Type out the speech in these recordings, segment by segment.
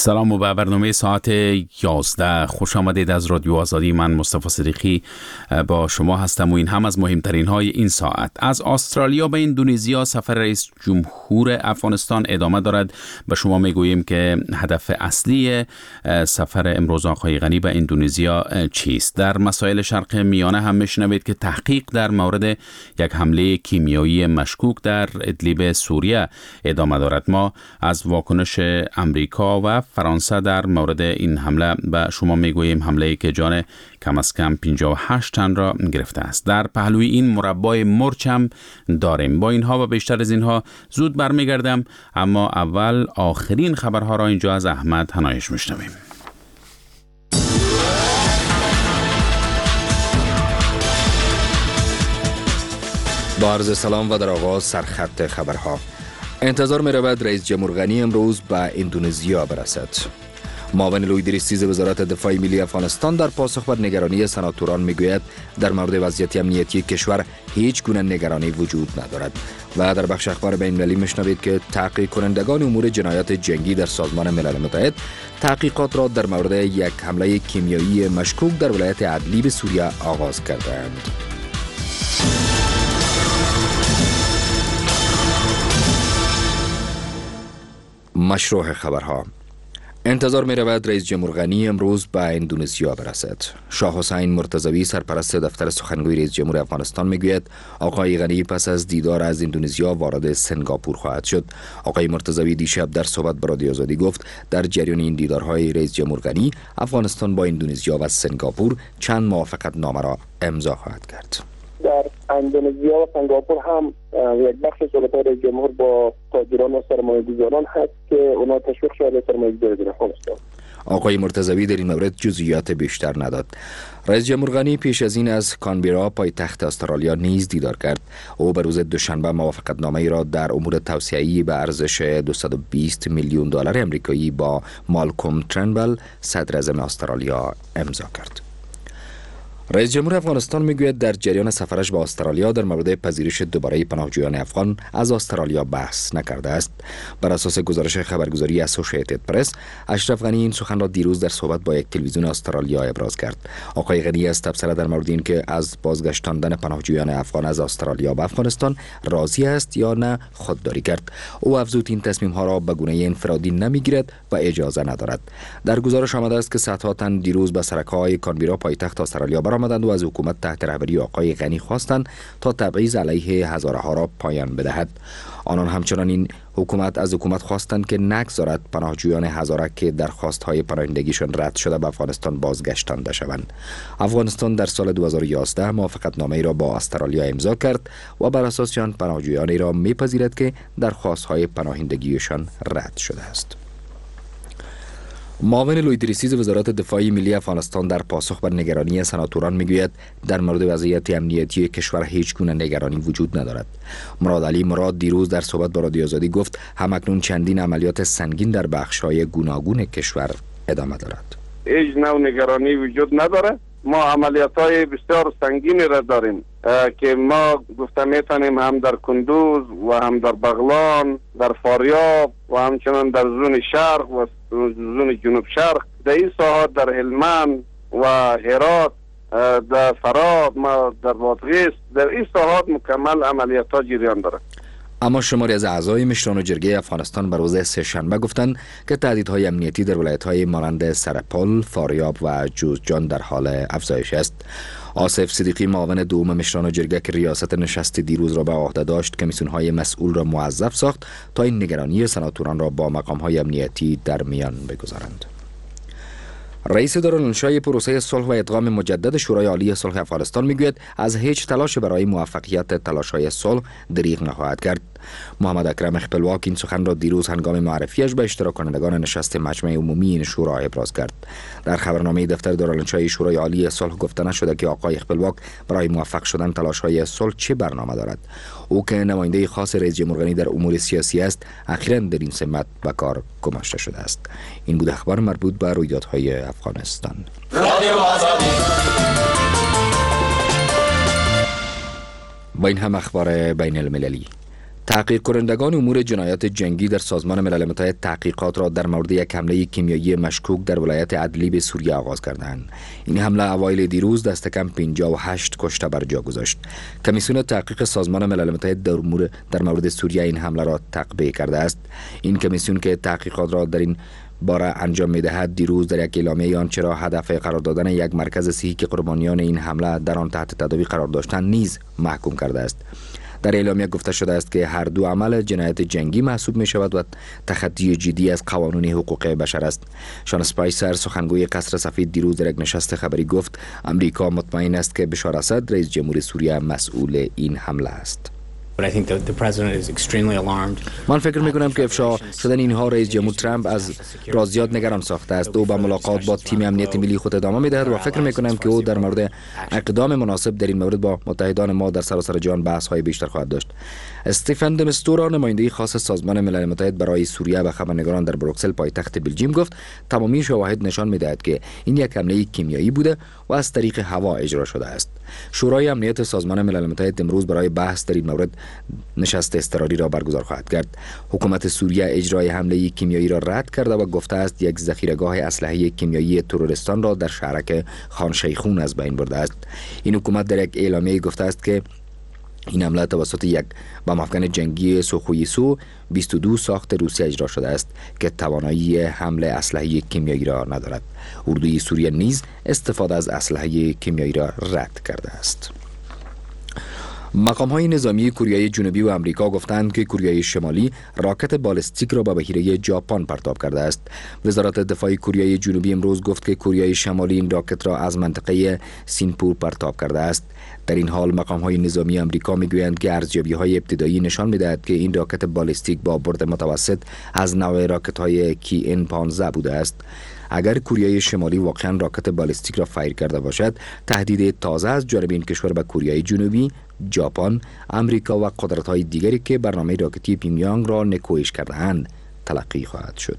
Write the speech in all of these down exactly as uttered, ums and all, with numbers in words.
سلام و به برنامه ساعت یازده خوش آمدید. از رادیو آزادی، من مصطفی صدیقی با شما هستم و این هم از مهمترین های این ساعت. از استرالیا به اندونزیا سفر رئیس جمهور افغانستان ادامه دارد. به شما میگوییم که هدف اصلی سفر امروز آقای غنی به اندونزیا چیست. در مسائل شرق میانه هم میشنوید که تحقیق در مورد یک حمله کیمیایی مشکوک در ادلیب سوریه ادامه دارد. ما از واکنش امریکا و فرانسه در مورد این حمله به شما میگوییم، حمله‌ای که جان کم از کم پنجاه و هشت تن را گرفته است. در پهلوی این مربای مرچ هم داریم. با اینها و بیشتر از اینها زود برمیگردم، اما اول آخرین خبرها را اینجا از احمد هنایش میشنویم. با عرض سلام و در آغاز سرخط خبرها. انتظار می رود رئیس جمهور غنی امروز به اندونزیا برسد. معاون لویدریسیز وزارت دفاع ملی افغانستان در پاسخ بر نگرانی سناتوران می گوید در مورد وضعیت امنیتی کشور هیچ گونه نگرانی وجود ندارد. و در بخش اخبار بین المللی میشنوید که تحقیق کنندگان امور جنایات جنگی در سازمان ملل متحد تحقیقات را در مورد یک حمله کیمیایی مشکوک در ولایت ادلیب سوریه آغاز کردند. مشروع خبرها. انتظار می رود رئیس جمهور غنی امروز به اندونزیا برسد. شاه حسین مرتضوی سرپرست دفتر سخنگوی رئیس جمهور افغانستان می گوید آقای غنی پس از دیدار از اندونزیا وارد سنگاپور خواهد شد. آقای مرتضوی دیشب در صحبت با رادیو آزادی گفت در جریان این دیدارهای رئیس جمهور غنی افغانستان با اندونزیا و سنگاپور چند موافقت نامه را امضا خواهد کرد. در اندونزیا و سنگاپور هم یک بخش صحبت رئیس جمهور با تاجران و سرمایه‌گذاران هست که اونا تشویق شده سرمایه‌گذاری در افغانستان. آقای مرتضوی در این مورد جزئیات بیشتر نداد. رئیس جمهور غنی پیش از این از کانبرا پایتخت استرالیا نیز دیدار کرد. او به روز دوشنبه موافقت نامه را در امور توسعه‌ای به ارزش دویست و بیست میلیون دلار آمریکایی با مالکوم ترنبل صدر اعظم استرالیا امضا کرد. رئیس جمهور افغانستان میگوید در جریان سفرش به استرالیا در مورد پذیرش دوباره پناهجویان افغان از استرالیا بحث نکرده است. بر اساس گزارش خبرگزاری اسوسییتد پرس، اشرف غنی این سخن را دیروز در صحبت با یک تلویزیون استرالیا ابراز کرد. آقای غنی از تبصره در مورد این که از بازگشتاندن پناهجویان افغان از استرالیا به افغانستان راضی است یا نه خودداری کرد. او افزود این تصمیم ها را به گونه انفرادی نمیگیرد و اجازه ندارد. در گزارش آمده است که صدها تن دیروز به سرک‌های کانبرا پایتخت استرالیا آمدند و از حکومت تحت رهبری آقای غنی خواستند تا تبعیض علیه هزاره ها را پایان بدهد. آنان همچنان این حکومت از حکومت خواستند که نگذارد پناهجویان هزاره که درخواست های پناهندگیشان رد شده به افغانستان بازگشتانده شوند. افغانستان در سال دو هزار و یازده موافقت نامه را با استرالیا امضا کرد و بر اساس آن پناهجویانی را میپذیرد که درخواست های پناهندگیشان رد شده است. معاون لویدریسیز وزارت دفاع ملی افغانستان در پاسخ بر نگرانی سناتوران میگوید در مورد وضعیت امنیتی کشور هیچ گونه نگرانی وجود ندارد. مراد علی مراد دیروز در صحبت با رادیو آزادی گفت همکنون چندین عملیات سنگین در بخش‌های گوناگون کشور ادامه دارد. هیچ نوع نگرانی وجود نداره. ما عملیات‌های بسیار سنگینی را داریم که ما گفته میتونیم هم در کندوز و هم در بغلان، در فاریاب و همچنان در زون شرق و زون جنوب شرق، در این ساحات در هلمند و هرات، در فراد، در بادغیس، در این ساحات مکمل عملیات‌ها جریان داره. اما شماری از اعضای مشران جرگه افغانستان بر روز سه‌شنبه گفتند که تهدیدهای امنیتی در ولایت‌های مانند سرپل، فاریاب و جوزجان در حال افزایش است. آصف صدیقی معاون دوم مشران جرگه که ریاست نشست دیروز را به عهده داشت، کمیسیون‌های مسئول را موظف ساخت تا این نگرانی سناتوران را با مقام‌های امنیتی در میان بگذارند. رئیس دارالانشای پروسه صلح و ادغام مجدد شورای عالی صلح افغانستان میگوید از هیچ تلاش برای موفقیت تلاش‌های صلح دریغ نخواهد کرد. محمد اکرم خپلواک این سخن را دیروز هنگام معرفیش به اشتراک کنندگان نشست مجمع عمومی این شورا ابراز کرد. در خبرنامه دفتر دارالانشای شورای عالی صلح گفته نشده که آقای خپلواک برای موفق شدن تلاش‌های صلح چه برنامه دارد. او که نماینده خاص رئیس جمهور غنی در امور سیاسی است، اخیراً در این سمت به کار گماشته شده است. این بود اخبار مربوط به رویدادهای افغانستان. با این هم اخبار بین المللی. تحقیق کنندگان امور جنایات جنگی در سازمان ملل متحد تحقیقات را در مورد یک حمله کیمیایی مشکوک در ولایت ادلیب سوریه آغاز کردند. این حمله اوایل دیروز دست کم پنجاه و هشت کشته بر جا گذاشت. کمیسیون تحقیق سازمان ملل متحد در امور در مورد سوریه این حمله را تقبیح کرده است. این کمیسیون که تحقیقات را در این باره انجام می‌دهد دیروز در یک اعلامیه آنچه را هدف قرار دادن یک مرکز صحی که قربانیان این حمله در آن تحت تداوی قرار داشتند نیز محکوم کرده است. در اعلامیه گفته شده است که هر دو عمل جنایت جنگی محسوب می شود و تخطی جدی از قوانین حقوق بشر است. شان اسپایسر سخنگوی قصر سفید دیروز در یک نشست خبری گفت امریکا مطمئن است که بشار اسد رئیس جمهور سوریه مسئول این حمله است. من فکر می کنم که افشا شدن اینها رئیس جمهور ترامپ از رازیات نگران ساخته است. او به ملاقات با تیم امنیت ملی خود ادامه می دهد و فکر می کنم که او در مورد اقدام مناسب در این مورد با متحدان ما در سراسر جهان بحث های بیشتر خواهد داشت. استیفن د مستورا نماینده خاص سازمان ملل متحد برای سوریه به خبرنگاران در بروکسل پایتخت بلژیم گفت تمامی شواهد نشان می دهد که این یک حمله کیمیایی بوده و از طریق هوا اجرا شده است. شورای امنیت سازمان ملل متحد امروز برای بحث در این مورد نشست اضطراری را برگزار خواهد کرد. حکومت سوریه اجرای حمله کیمیایی را رد کرده و گفته است یک ذخیره‌گاه اسلحه کیمیایی تروریستان را در شهرک خان شیخون از بین برده است. این حکومت در یک اعلامیه گفته است که این حمله توسط یک بم افکن جنگی سوخویسو بیست و دو ساخت روسیه اجرا شده است که توانایی حمل اسلحه کیمیایی را ندارد. اردوی سوریه نیز استفاده از اسلحه کیمیایی را رد کرده است. مقام‌های نظامی کره جنوبی و آمریکا گفتند که کره شمالی راکت بالستیک را به بحیره ژاپن پرتاب کرده است. وزارت دفاع کره جنوبی امروز گفت که کره شمالی این راکت را از منطقه سینپور پرتاب کرده است. در این حال مقام‌های نظامی آمریکا می‌گویند که ارزیابی‌های ابتدایی نشان می‌دهد که این راکت بالستیک با برد متوسط از نوع راکت‌های کی ان پانزده بوده است. اگر کره شمالی واقعا راکت بالستیک را فایر کرده باشد، تهدید تازه از جانب این کشور به کره جنوبی، ژاپن، آمریکا و قدرت‌های دیگری که برنامه راکتی پیونگیانگ را نکوهش کرده‌اند تلقی خواهد شد.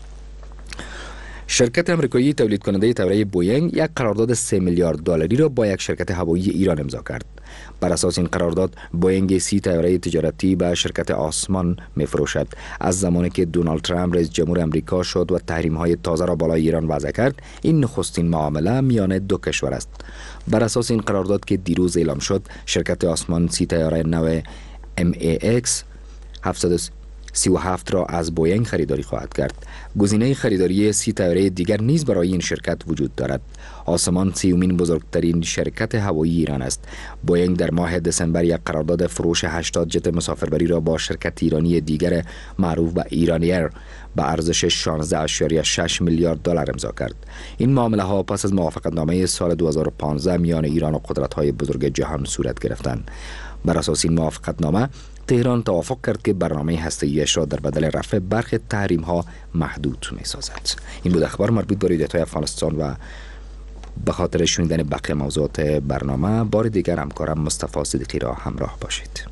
شرکت امریکایی تولید کننده طیاره بوئینگ یک قرارداد سه میلیارد دلاری را با یک شرکت هوایی ایران امضا کرد. بر اساس این قرارداد بوئینگ سی طیاره تجارتی به شرکت آسمان می‌فروشد. از زمانی که دونالد ترامپ رئیس جمهور امریکا شد و تحریم‌های تازه را بالای ایران وضع کرد، این نخستین معامله میان دو کشور است. بر اساس این قرارداد که دیروز اعلام شد، شرکت آسمان سی طیاره نو ام ای اکس هفتصد و سی و هفت را از بوئینگ خریداری خواهد کرد. گزینه خریداری سی طیاره دیگر نیز برای این شرکت وجود دارد. آسمان سیومین بزرگترین شرکت هوایی ایران است. بوئینگ در ماه دسامبر یک قرارداد فروش هشتاد جت مسافربری را با شرکت ایرانی دیگر معروف به ایرانیر به ارزش شانزده اشاری شش میلیارد دلار امضا کرد. این معامله ها پس از موافقتنامه سال دو هزار و پانزده میان ایران و قدرت‌های بزرگ جهان صورت گرفتند. بر اساس این موافقتنامه تهران توافق کرد که برنامه هسته‌ایش را در بدل رفع برخی تحریم‌ها محدود می‌سازد. این بود اخبار مربوط به رویدادهای افغانستان و به خاطر شنیدن بقیه موضوعات برنامه بار دیگر همکارم مصطفی صدیقی را همراه باشید.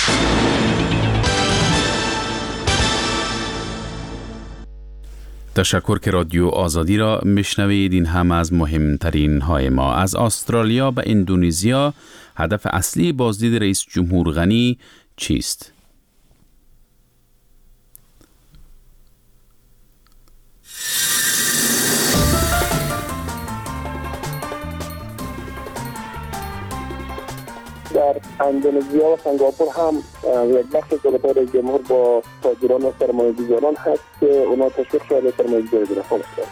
تشکر که رادیو آزادی را میشنوید. این هم از مهمترین های ما. از استرالیا به اندونزیا، هدف اصلی بازدید رئیس جمهور غنی چیست؟ در اندونزیا و سنگاپور هم یک بخش سلطه رئیس جمهور با تاجران و سرمایه‌گذاران هست که اونا تشویق شده سرمایه‌گذاری در افغانستان.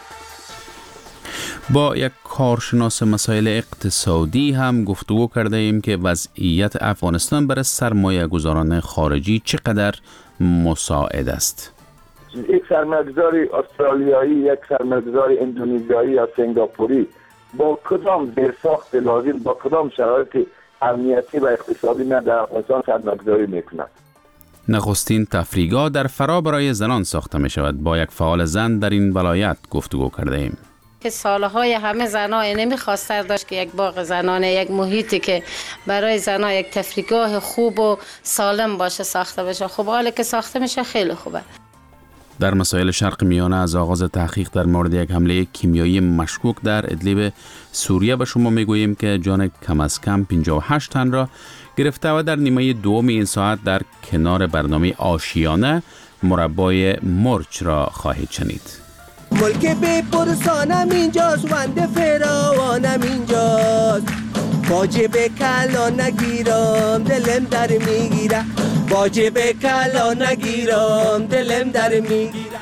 با یک کارشناس مسائل اقتصادی هم گفتگو کرده ایم که وضعیت افغانستان برای سرمایه گذاران خارجی چقدر مساعد است. یک سرمایه‌گذاری استرالیایی، یک سرمایه‌گذاری اندونزیایی یا سنگاپوری با کدام زیرساخت لازم، با کدام شرایط امنیتی و اقتصادی نه در افغانستان سرمایه‌گذاری میکنند. نخستین تفریحگاه در فرا برای زنان ساخته می شود. با یک فعال زن در این ولایت گفتگو کرده ایم. که سالهای همه زنها نمیخواستن داشت که یک باغ زنانه، یک محیطی که برای زنها یک تفریحگاه خوب و سالم باشه ساخته بشه. خب حالا که ساخته میشه خیلی خوبه. در مسائل شرق میانه از آغاز تحقیق در مورد یک حمله کیمیایی مشکوک در ادلیب سوریه به شما میگوییم که جان کم از کم پنجاه و هشت تن را گرفته و در نیمه دوم این ساعت در کنار برنامه آشیانه مربای مرچ را خواهید شنید. ملک بپرسانم اینجاست، وند فراوانم اینجاست، واجب کلا نگیرم دلم در میگیره، واجب کلا نگیرم دلم در میگیره.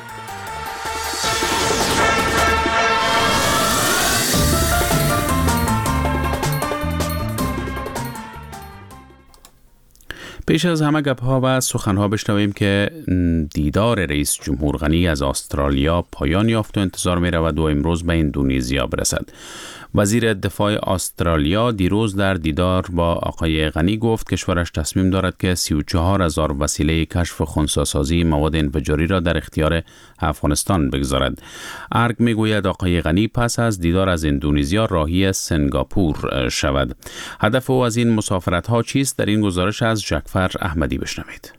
پیش از همه گپ‌ها و سخن‌ها بشنویم که دیدار رئیس جمهور غنی از استرالیا پایان یافت و انتظار می‌رود و امروز به اندونزیا برسد. وزیر دفاع استرالیا دیروز در دیدار با آقای غنی گفت کشورش تصمیم دارد که سی و چهار هزار وسیله کشف خنثی‌سازی مواد انفجاری را در اختیار افغانستان بگذارد. ارگ میگوید آقای غنی پس از دیدار از اندونزیا راهی سنگاپور شود. هدف او از این مسافرت‌ها چیست؟ در این گزارش از جعفر احمدی بشنوید.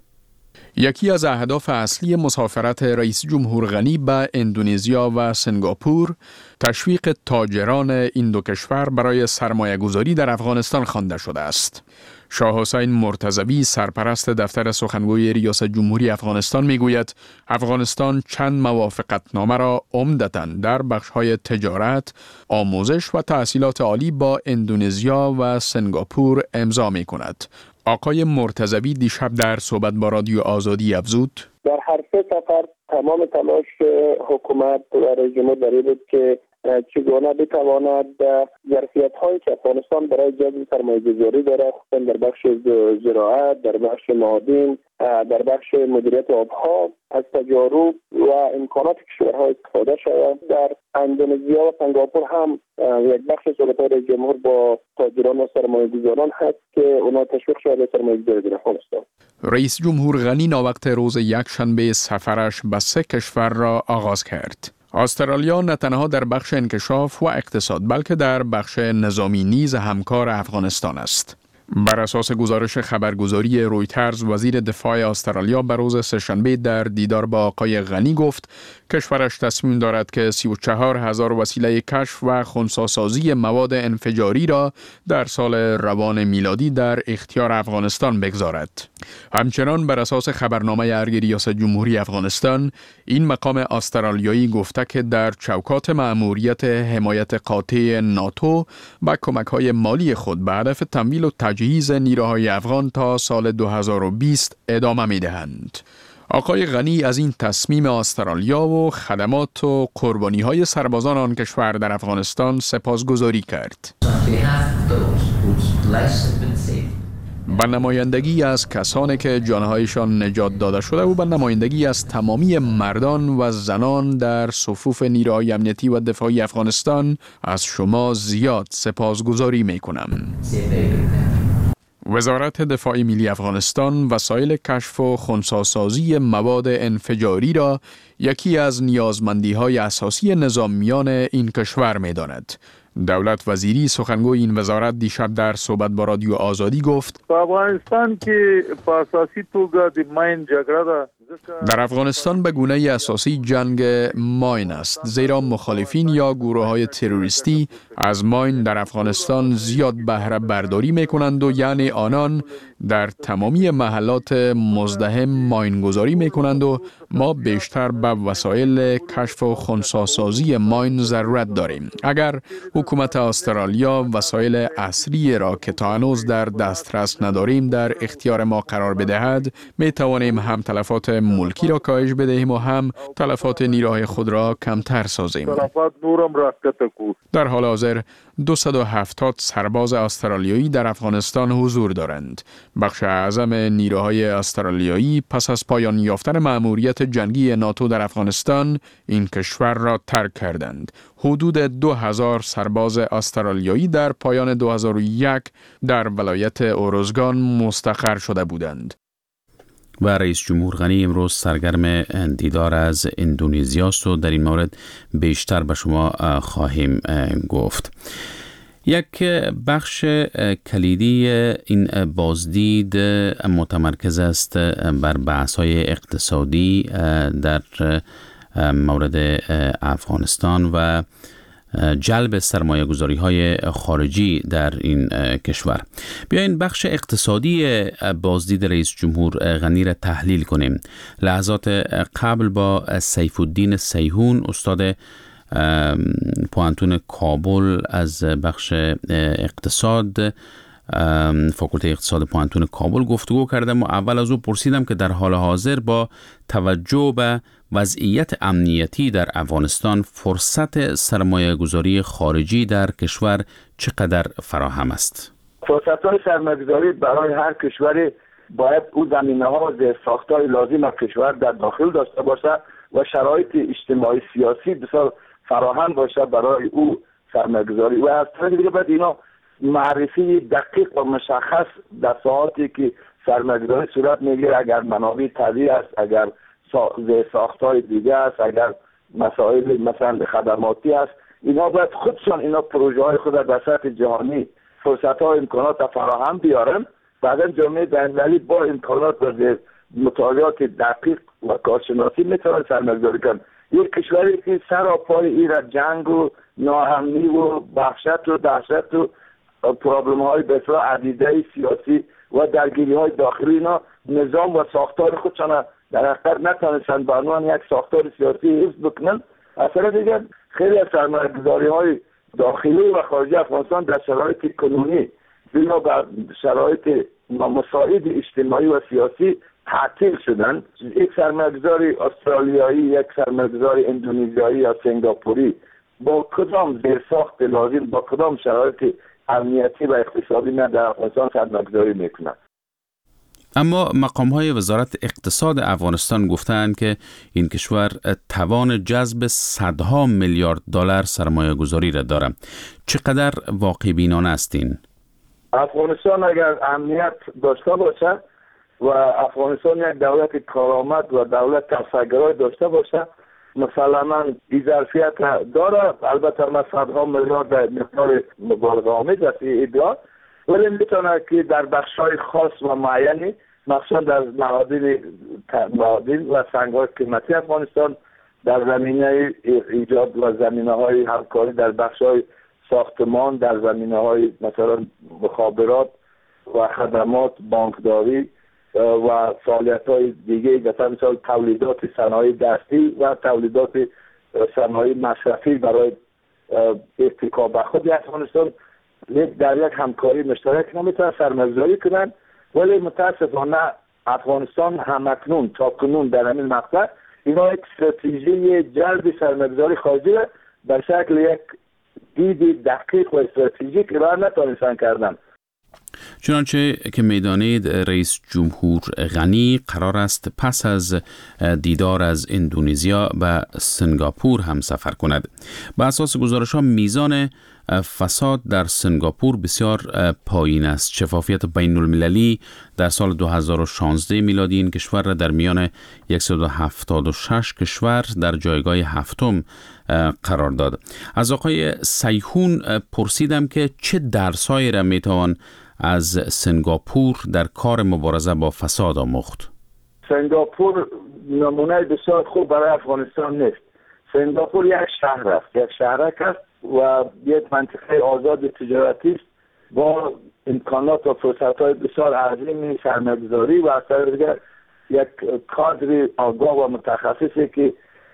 یکی از اهداف اصلی مسافرت رئیس جمهور غنی به اندونزیا و سنگاپور تشویق تاجران این دو کشور برای سرمایه گذاری در افغانستان خوانده شده است. شاه حسین مرتضوی سرپرست دفتر سخنگوی ریاست جمهوری افغانستان میگوید افغانستان چند موافقتنامه را عمدتاً در بخش‌های تجارت، آموزش و تحصیلات عالی با اندونزیا و سنگاپور امضا می‌کند. آقای مرتضوی دیشب در صحبت با رادیو آزادی افزود: در هر سه سفر تمام تلاش حکومت و رئیس جمهور در این بود که چگونه بتواند ظرفیت هایی که افغانستان برای جذب سرمایه گذاری داره، خصوصا در بخش زراعت، در بخش معادن، در بخش مدیریت آبها، از تجارب و امکانات کشورها استفاده شود. در اندونزیا و سنگاپور هم یک بخش صحبت رئیس جمهور با تاجران و سرمایه گذاران هست که اونا تشویق شده سرمایه گذاری در افغانستان. رئیس جمهور غنی ناوقت روز یکشنبه سفرش به سه کشور را آغاز کرد. استرالیا نه تنها در بخش انکشاف و اقتصاد بلکه در بخش نظامی نیز همکار افغانستان است. بر اساس گزارش خبرگزاری رویترز، وزیر دفاع استرالیا بر روز سه‌شنبه در دیدار با آقای غنی گفت کشورش تصمیم دارد که سی و چهار هزار وسیله کشف و خنثی‌سازی مواد انفجاری را در سال روان میلادی در اختیار افغانستان بگذارد. همچنان بر اساس خبرنامه ارگ ریاست جمهوری افغانستان، این مقام استرالیایی گفته که در چوکات مأموریت حمایت قاطع ناتو با کمک‌های مالی خود به هدف تمویل و تجهیز نیروهای افغان تا سال دو هزار و بیست ادامه می‌دهند. آقای غنی از این تصمیم استرالیا و خدمات و قربانی‌های سربازان آن کشور در افغانستان سپاسگزاری کرد. به نمایندگی از کسانی که جانهایشان نجات داده شده و به نمایندگی از تمامی مردان و زنان در صفوف نیروهای امنیتی و دفاعی افغانستان از شما زیاد سپاسگزاری می‌کنم. وزارت دفاع ملی افغانستان وسایل کشف و خنثی‌سازی مواد انفجاری را یکی از نیازمندی‌های اساسی نظامیان این کشور می‌داند. دولت وزیری سخنگوی این وزارت دیشب در صحبت با رادیو آزادی گفت: افغانستان که په اساسي توګه د ماین جګړه ده. در افغانستان به گونه اساسی جنگ ماین است، زیرا مخالفین یا گروه‌های تروریستی از ماین در افغانستان زیاد بهره برداری می‌کنند و یعنی آنان در تمامی محلات مزدحم ماین گذاری می‌کنند و ما بیشتر به وسایل کشف و خنثی‌سازی ماین ضرورت داریم. اگر حکومت استرالیا وسایل عصری را که تا هنوز در دسترس نداریم در اختیار ما قرار بدهد، می توانیم هم تلفات ملکی را کاهش بدهیم و هم تلفات نیروهای خود را کمتر سازیم. در حال حاضر دویست و هفتاد سرباز استرالیایی در افغانستان حضور دارند. بخش اعظم نیروهای استرالیایی پس از پایان یافتن مأموریت جنگی ناتو در افغانستان این کشور را ترک کردند. حدود دو هزار سرباز استرالیایی در پایان دو هزار و یک در ولایت اوروزگان مستقر شده بودند. و رئیس جمهور غنی امروز سرگرم دیدار از اندونزیا است و در این مورد بیشتر به شما خواهیم گفت. یک بخش کلیدی این بازدید متمرکز است بر بحث‌های اقتصادی در مورد افغانستان و جلب سرمایه گذاری های خارجی در این کشور. بیاین بخش اقتصادی بازدید رئیس جمهور غنی را تحلیل کنیم. لحظات قبل با سیف الدین سیهون استاد پوانتون کابل از بخش اقتصاد فاکولته اقتصاد پوانتون کابل گفتگو کردم و اول از او پرسیدم که در حال حاضر با توجه به وضعیت امنیتی در افغانستان فرصت سرمایه گذاری خارجی در کشور چقدر فراهم است؟ فرصت های سرمایه گذاری برای هر کشوری باید او زمینه ها و زیرساخت‌های لازم از کشور در داخل داشته باشه و شرایط اجتماعی سیاسی بسیار فراهم باشه برای او سرمایه گذاری و از طرف دیگه باید اینا معرفی دقیق و مشخص در ساعاتی که سرمایه گذاری صورت میگیره، اگر منابع طبیعی است، اگر ساخت‌های دیگه است، اگر مسائل مثلا خدماتی است، اینا باید خودشان اینا پروژه های خود در سطح جهانی فرصت ها امکانات فراهم بیارن. بعدا جامعه بین‌المللی با امکانات و مطالعات دقیق و کارشناسی میتونه سرمایه گذاری کنه. یک کشوری که سراپای ایرا جنگ و ناامنی و وحشت و دهشت و پرابلم های بسیار عدیده سیاسی و درگیری های داخلی اینا نظام و ساختار خودشان در حقیقت نتونستن به عنوان یک ساختار سیاسی حفظ بکنن. اصلا دیگه خیلی از سرمایه گذاری های داخلی و خارجی افغانستان در شرایط کنونی بنا بر شرایط مساعد اجتماعی و سیاسی تعطیل شدن. یک سرمایه‌گذاری استرالیایی، یک سرمایه‌گذاری اندونزیایی یا سنگاپوری با کدام زیرساخت لازم، با کدام شرایط امنیتی و اقتصادی نه در افغانستان سرمایه‌گذاری میکنن؟ اما مقام‌های وزارت اقتصاد افغانستان گفتند که این کشور توان جذب صدها میلیارد دلار سرمایه گذاری را دارد. چقدر واقع بینانه است این؟ افغانستان اگر امنیت داشته باشد و افغانستان یک دولت کارآمد و دولت توسعه‌گرای داشته باشد، مسلماً این ظرفیت داره. البته ما صدها میلیارد در مقدار مبالغه آمیز است ادعا، ولی میتونه که در بخش‌های خاص و معینی مخصوصا در معادن معادن و سنگ‌های قیمتی افغانستان در زمینه ایجاد و زمینه‌های همکاری در بخش‌های ساختمان، در زمینه‌های مثلا مخابرات و خدمات بانکداری و فعالیت‌های دیگه، مثلا تولیدات صنایع دستی و تولیدات صنایع مصرفی برای ارتکاب خود افغانستان در یک همکاری مشترک نمیتونن سرمایه‌گذاری کنن. ولی متاسفانه افغانستان همکنون تا کنون در همین مقطع اینا یک استراتژی جلب سرمایه‌گذاری خارجی را به شکل یک دید دقیق و استراتژیک ارائه نتونستن کردن. چنانچه که میدانید رئیس جمهور غنی قرار است پس از دیدار از اندونزیا به سنگاپور هم سفر کند. به اساس گزارش‌ها میزان فساد در سنگاپور بسیار پایین است. شفافیت بین المللی در سال دو هزار و شانزده میلادی این کشور را در میان صد و هفتاد و شش کشور در جایگاه هفتم قرار داد. از آقای سیهون پرسیدم که چه درس‌هایی را میتوان از سنگاپور در کار مبارزه با فساد آموخت؟ سنگاپور نمونه بسیار خوب برای افغانستان نیست. سنگاپور یک شهر است، یک شهرک است و یک منطقه آزاد تجارتی است با امکانات و فرصت‌های بسیار عظیم سرمایه‌گذاری و از طرف دیگر یک کادر آگاه و متخصصی که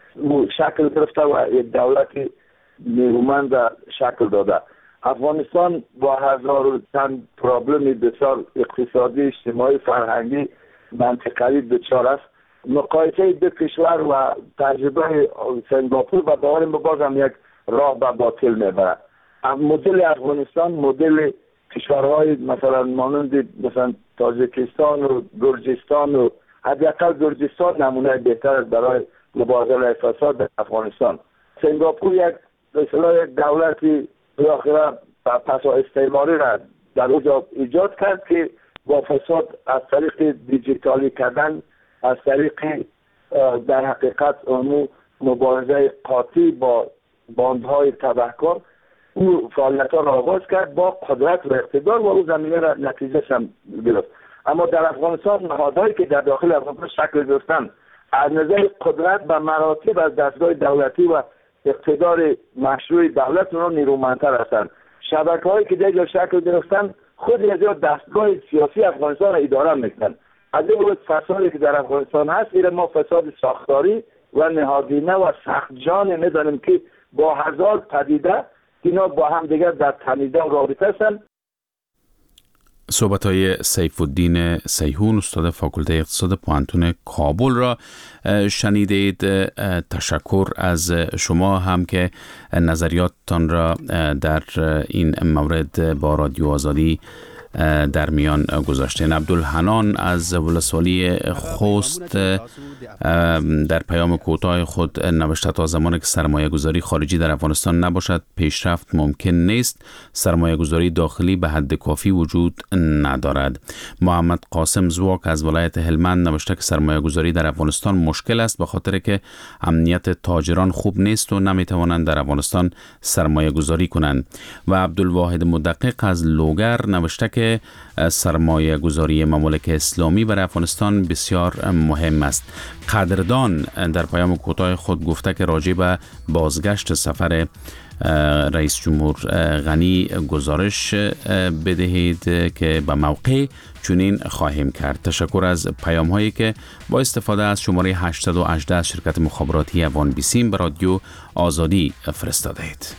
شکل گرفته و یک دولت نیرومند شکل داده. افغانستان با هزار و چند پرابلم بسیار اقتصادی، اجتماعی، فرهنگی، منطقه‌ای دچار است. مقایسه دو کشور و تجربه سنگاپور و باور ما بازم یک راه به باطل میبرد. مدل افغانستان مدل کشورهای مثلا مانند مثلا تاجیکستان و گرجستان و حداقل گرجستان نمونه بهتر است برای مبارزه با فساد در افغانستان. سنگاپور یک مثلا دولتی بالاخره پس استعماری را در اونجا ایجاد کرد که با فساد از طریق دیجیتالی کردن، از طریق در حقیقت اونو مبارزه قاطع با باندهای تبهکار او فعالیت ها را آغاز کرد با قدرت و اقتدار و او زمینه را نتیجه هم گرفت. اما در افغانستان نهادهایی که در داخل افغانستان شکل گرفتن از نظر قدرت و مراتب از دستگاه دولتی و اقتدار مشروع دولت اونها نیرومندتر هستند. شبکه‌هایی که در شکل گرفتن خود از دستگاه سیاسی افغانستان را اداره میکنن. از این بود فسادی که در افغانستان هست ایره ما فساد ساختاری و نهادینه و سخت جان میدانیم که با هزار پدیده اینا با هم دیگر در تنیده و رابطه هستند. صحبت‌های سیف الدین سیهون استاد فاکولته اقتصاد پوهنتون کابل را شنیدید. تشکر از شما هم که نظریاتتان را در این مورد با رادیو آزادی در میان گذاشتین. عبدالحنان از ولسوالی خوست در پیام کوتاه خود نوشته تا زمانی که سرمایه گذاری خارجی در افغانستان نباشد پیشرفت ممکن نیست. سرمایه گذاری داخلی به حد کافی وجود ندارد. محمد قاسم زواک از ولایت هلمند نوشته که سرمایه گذاری در افغانستان مشکل است به خاطر که امنیت تاجران خوب نیست و نمیتوانند در افغانستان سرمایه گذاری کنند. و عبدالواحد مدقق از لوگر نوشته که سرمایه گذاری ممالک اسلامی برای افغانستان بسیار مهم است. قدردان در پیام کوتاه خود گفته که راجع به بازگشت سفر رئیس جمهور غنی گزارش بدهید که به موقع چنین خواهیم کرد. تشکر از پیام هایی که با استفاده از شماره هشتصد و هجده شرکت مخابراتی افغان بیسیم به رادیو آزادی فرستاده اید.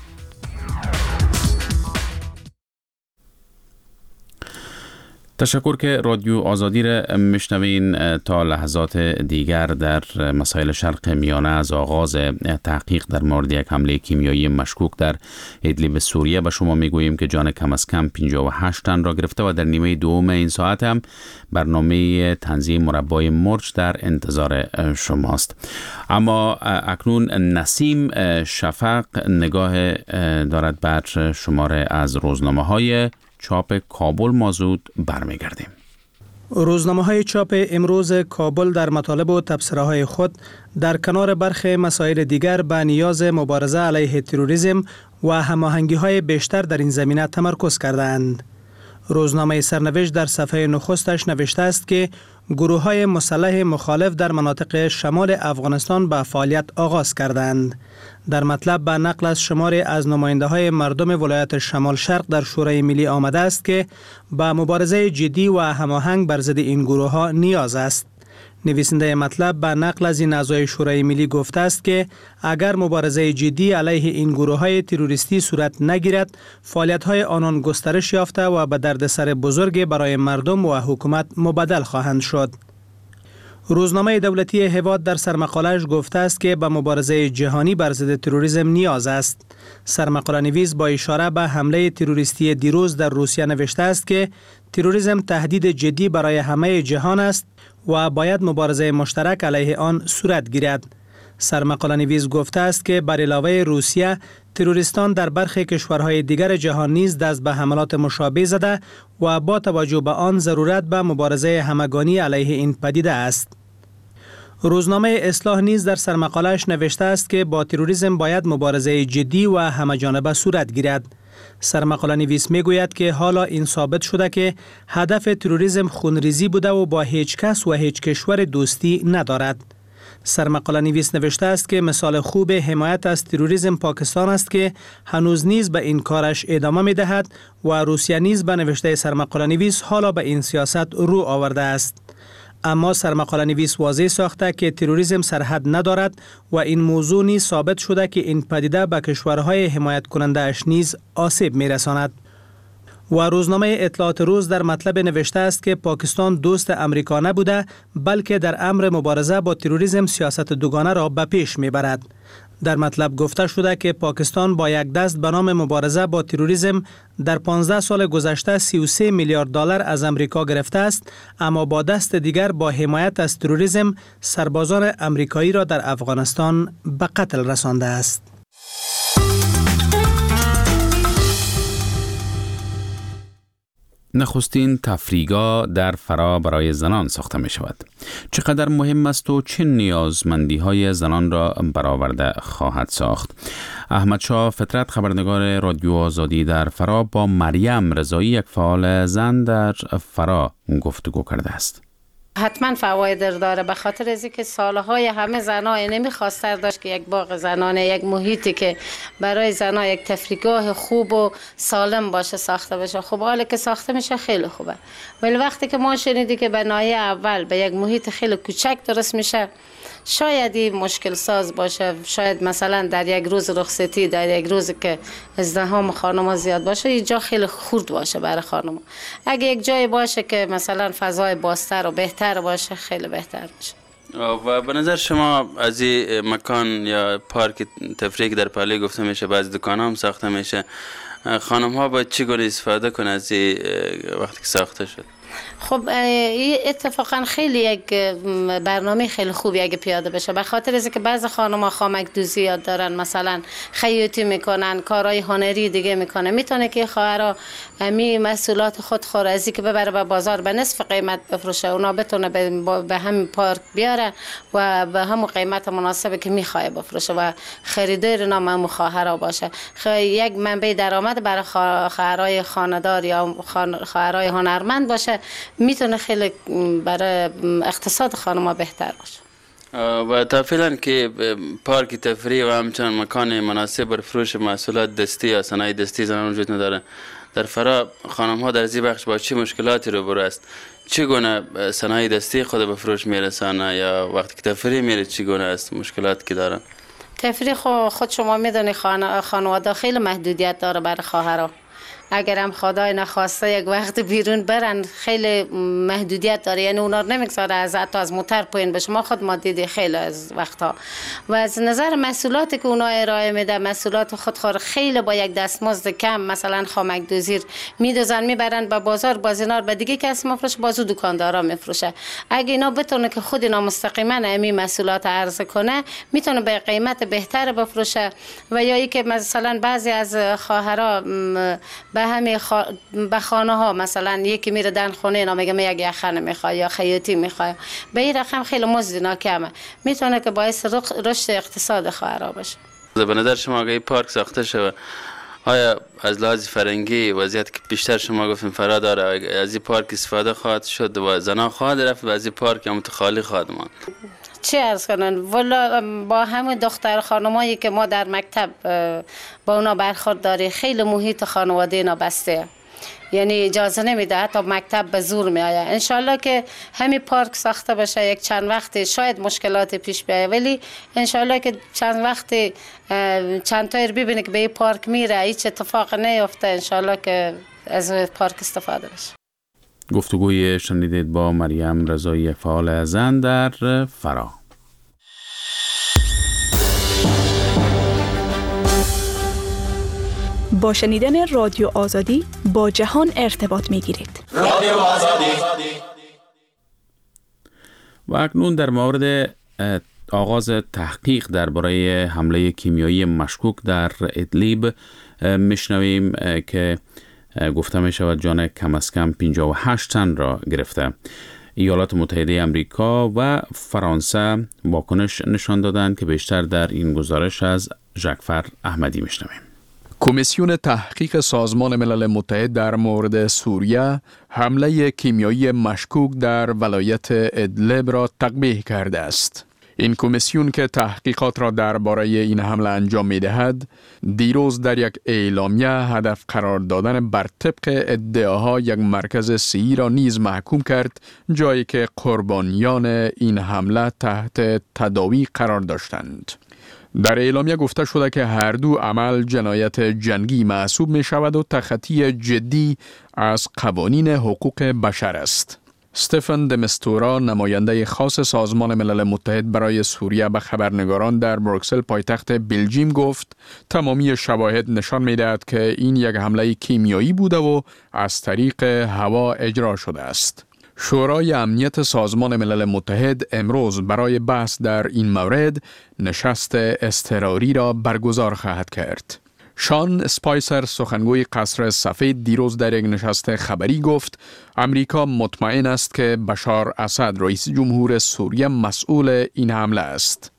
تشکر که رادیو آزادی را میشنوین. تا لحظات دیگر در مسائل شرق میانه از آغاز تحقیق در مورد یک حمله کیمیایی مشکوک در ادلیب سوریه به شما میگوییم که جان کم از کم پنجاه و هشت تن را گرفته و در نیمه دوم این ساعت هم برنامه تنظیم مربای مرج در انتظار شماست. اما اکنون نسیم شفق نگاه دارد بر شماره از روزنامه های چاپ کابل مازود برمیگردیم. روزنامه های چاپ امروز کابل در مطالب و تبصره های خود در کنار برخی مسائل دیگر به نیاز مبارزه علیه تروریسم و هماهنگی های بیشتر در این زمینه تمرکز کردند. روزنامه سرنوشت در صفحه نخستش نوشته است که گروه های مسلح مخالف در مناطق شمال افغانستان به فعالیت آغاز کردند. در مطلب به نقل از شماری از نماینده های مردم ولایت شمال شرق در شورای ملی آمده است که به مبارزه جدی و هماهنگ بر ضد این گروه ها نیاز است. نویسنده مطلب به نقل از این اعضای شورای ملی گفته است که اگر مبارزه جدی علیه این گروه های تروریستی صورت نگیرد، فعالیت های آنان گسترش یافته و به دردسر بزرگ برای مردم و حکومت مبدل خواهند شد. روزنامه دولتی هواد در سرمقاله‌اش گفته است که به مبارزه جهانی بر ضد تروریسم نیاز است. سرمقاله نویس با اشاره به حمله تروریستی دیروز در روسیه نوشته است که تروریسم تهدید جدی برای همه جهان است و باید مبارزه مشترک علیه آن صورت گیرد. سرمقاله نویس گفته است که بر علاوه روسیه، تروریستان در برخی کشورهای دیگر جهان نیز دست به حملات مشابه زده و با توجه به آن ضرورت به مبارزه همگانی علیه این پدیده است. روزنامه اصلاح نیز در سرمقاله‌اش نوشته است که با تروریسم باید مبارزه جدی و همه‌جانبه صورت گیرد. سرمقاله نویس می گوید که حالا این ثابت شده که هدف تروریسم خونریزی بوده و با هیچ کس و هیچ کشور دوستی ندارد. سرمقاله نویس نوشته است که مثال خوب حمایت از تروریسم پاکستان است که هنوز نیز به این کارش ادامه می دهد و روسیه نیز به نوشته سرمقاله نویس حالا به این سیاست رو آورده است. اما سرمقاله نویس واضح ساخته که تروریسم سرحد ندارد و این موضوع نیز ثابت شده که این پدیده به کشورهای حمایت کننده اش نیز آسیب می رساند. و روزنامه اطلاعات روز در مطلب نوشته است که پاکستان دوست امریکا نبوده بلکه در امر مبارزه با تروریسم سیاست دوگانه را به پیش می برد. در مطلب گفته شده که پاکستان با یک دست به نام مبارزه با تروریسم در پانزده سال گذشته سی و سه میلیارد دلار از امریکا گرفته است، اما با دست دیگر با حمایت از تروریسم سربازان امریکایی را در افغانستان به قتل رسانده است. نخستین تفریحگاه در فرا برای زنان ساخته می شود. چقدر مهم است و چه نیازمندی های زنان را برآورده خواهد ساخت؟ احمد شاه فطرت، خبرنگار رادیو آزادی در فرا، با مریم رضایی، یک فعال زن در فرا، گفتگو کرده است. حتما فواید داره، به خاطر از اینکه سالهای همه زنها نمیخواستن داشت که یک باغ زنانه، یک محیطی که برای زنها یک تفریحگاه خوب و سالم باشه ساخته بشه. خب حالا که ساخته میشه خیلی خوبه، ولی وقتی که ما شنیدی که به نایه اول به یک محیط خیلی کوچک درست میشه، شاید این مشکل ساز باشه. شاید مثلا در یک روز رخصتی، در یک روز که ازدحام خانم‌ها زیاد باشه، این جا خیلی خرد باشه برای خانم‌ها. اگه یک جای باشه که مثلا فضای بازتر و بهتر باشه، خیلی بهتر میشه. و به نظر شما از این مکان یا پارک تفریحی در پالی گفته میشه، بعضی دکان‌ها هم ساخته میشه، خانم‌ها باید چگونه استفاده کنه از این وقتی که ساخته شد؟ خب این اتفاقا خیلی یک برنامه خیلی خوبی اگه پیاده بشه، به خاطر از اینکه بعضی خانم‌ها خامک دوزی یاد دارن، مثلا خیاطی میکنن، کارهای هنری دیگه میکنه، میتونه که خواهرها می محصولات خود خور از اینکه ببره به بازار به نصف قیمت بفروشه، اونا بتونه به همین پارک بیاره و به همون قیمت مناسبی که میخواد بفروشه و خریدار نام همون خواهرها باشه. یک منبع درآمد برای خواهرای خانه‌دار یا خواهرای هنرمند باشه، میتونه خیلی برای اقتصاد خانم‌ها بهتر باشه. و تا فعلا که پارک تفریح و همچنان مکان مناسب برای فروش محصولات دستی یا صنایع دستی زنان وجود نداره، در فرا خانم‌ها در این بخش با چه مشکلاتی روبرو است؟ چگونه صنایع دستی خود به فروش میرسانه یا وقتی که تفریح میره چگونه است مشکلاتی که داره؟ تفریح خود شما میدونی خانواده خیلی محدودیت داره برای خواهرها. اگر هم خدای نخواسته یک وقت بیرون برن خیلی محدودیت داره، یعنی اونا رو نمیگذاره از حتی از موتر پایین بشه. ما خود ما دیدی خیلی از وقتها و از نظر محصولاتی که اونا ارائه میده، محصولات خودخوار خیلی با یک دستمزد کم، مثلا خامک دوزیر میدوزن میبرن به بازار، بازینار به دیگه کسی مفروشه، بازو دکاندارا میفروشه. اگه اینا بتونه که خود اینا مستقیما همین محصولات عرضه کنه، میتونه به قیمت بهتر بفروشه. و یا اینکه مثلا بعضی از خواهرها به همین خا... به خانه ها مثلا یکی میره دن خونه اینا میگه من یک یخنه میخواد یا خیاطی میخواد، به این رقم خیلی مزد اینا کمه، میتونه که باعث رشد اقتصاد خواهرها باشه. به نظر شما اگه پارک ساخته شود، آیا از لحاظ فرنگی وضعیت که بیشتر شما گفتین فرا داره، از این پارک استفاده خواهد شد و زنان خواهد رفت و از این پارک هم متخالی خواهد ماند؟ چی عرض کنن؟ والا با همه دختر خانمایی که ما در مکتب با اونا برخورد داری، خیلی محیط خانواده اینا بسته، یعنی اجازه نمیده حتی مکتب به زور می آید. انشالله که همین پارک ساخته بشه، یک چند وقت شاید مشکلات پیش بیاید، ولی انشالله که چند وقت چند تایر ببینه که به این پارک میره هیچ اتفاق نیفته، انشالله که از پارک استفاده بشه. گفتگوی شنیدید با مریم رضایی، فعال زن در فرا. با شنیدن رادیو آزادی با جهان ارتباط می‌گیرید. رادیو آزادی. و اکنون در مورد آغاز تحقیق درباره حمله کیمیایی مشکوک در ادلیب میشنویم که گفته می شود جان کم از کم پنجاه و هشت تن را گرفته. ایالات متحده آمریکا و فرانسه واکنش نشان دادند که بیشتر در این گزارش از ژکفر احمدی میشنویم. کمیسیون تحقیق سازمان ملل متحد در مورد سوریه حمله کیمیایی مشکوک در ولایت ادلب را تقبیح کرده است. این کمیسیون که تحقیقات را درباره این حمله انجام می‌دهد، دیروز در یک اعلامیه هدف قرار دادن بر طبق ادعاها یک مرکز صحی را نیز محکوم کرد، جایی که قربانیان این حمله تحت تداوی قرار داشتند. در اعلامیه گفته شده که هر دو عمل جنایت جنگی محسوب می شود و تخطی جدی از قوانین حقوق بشر است. استفن دمستورا، نماینده خاص سازمان ملل متحد برای سوریه، به خبرنگاران در بروکسل پایتخت بلژیم گفت تمامی شواهد نشان می دهد که این یک حمله کیمیایی بوده و از طریق هوا اجرا شده است. شورای امنیت سازمان ملل متحد امروز برای بحث در این مورد نشست اضطراری را برگزار خواهد کرد. شان اسپایسر سخنگوی قصر سفید دیروز در یک نشست خبری گفت امریکا مطمئن است که بشار اسد رئیس جمهور سوریه مسئول این حمله است.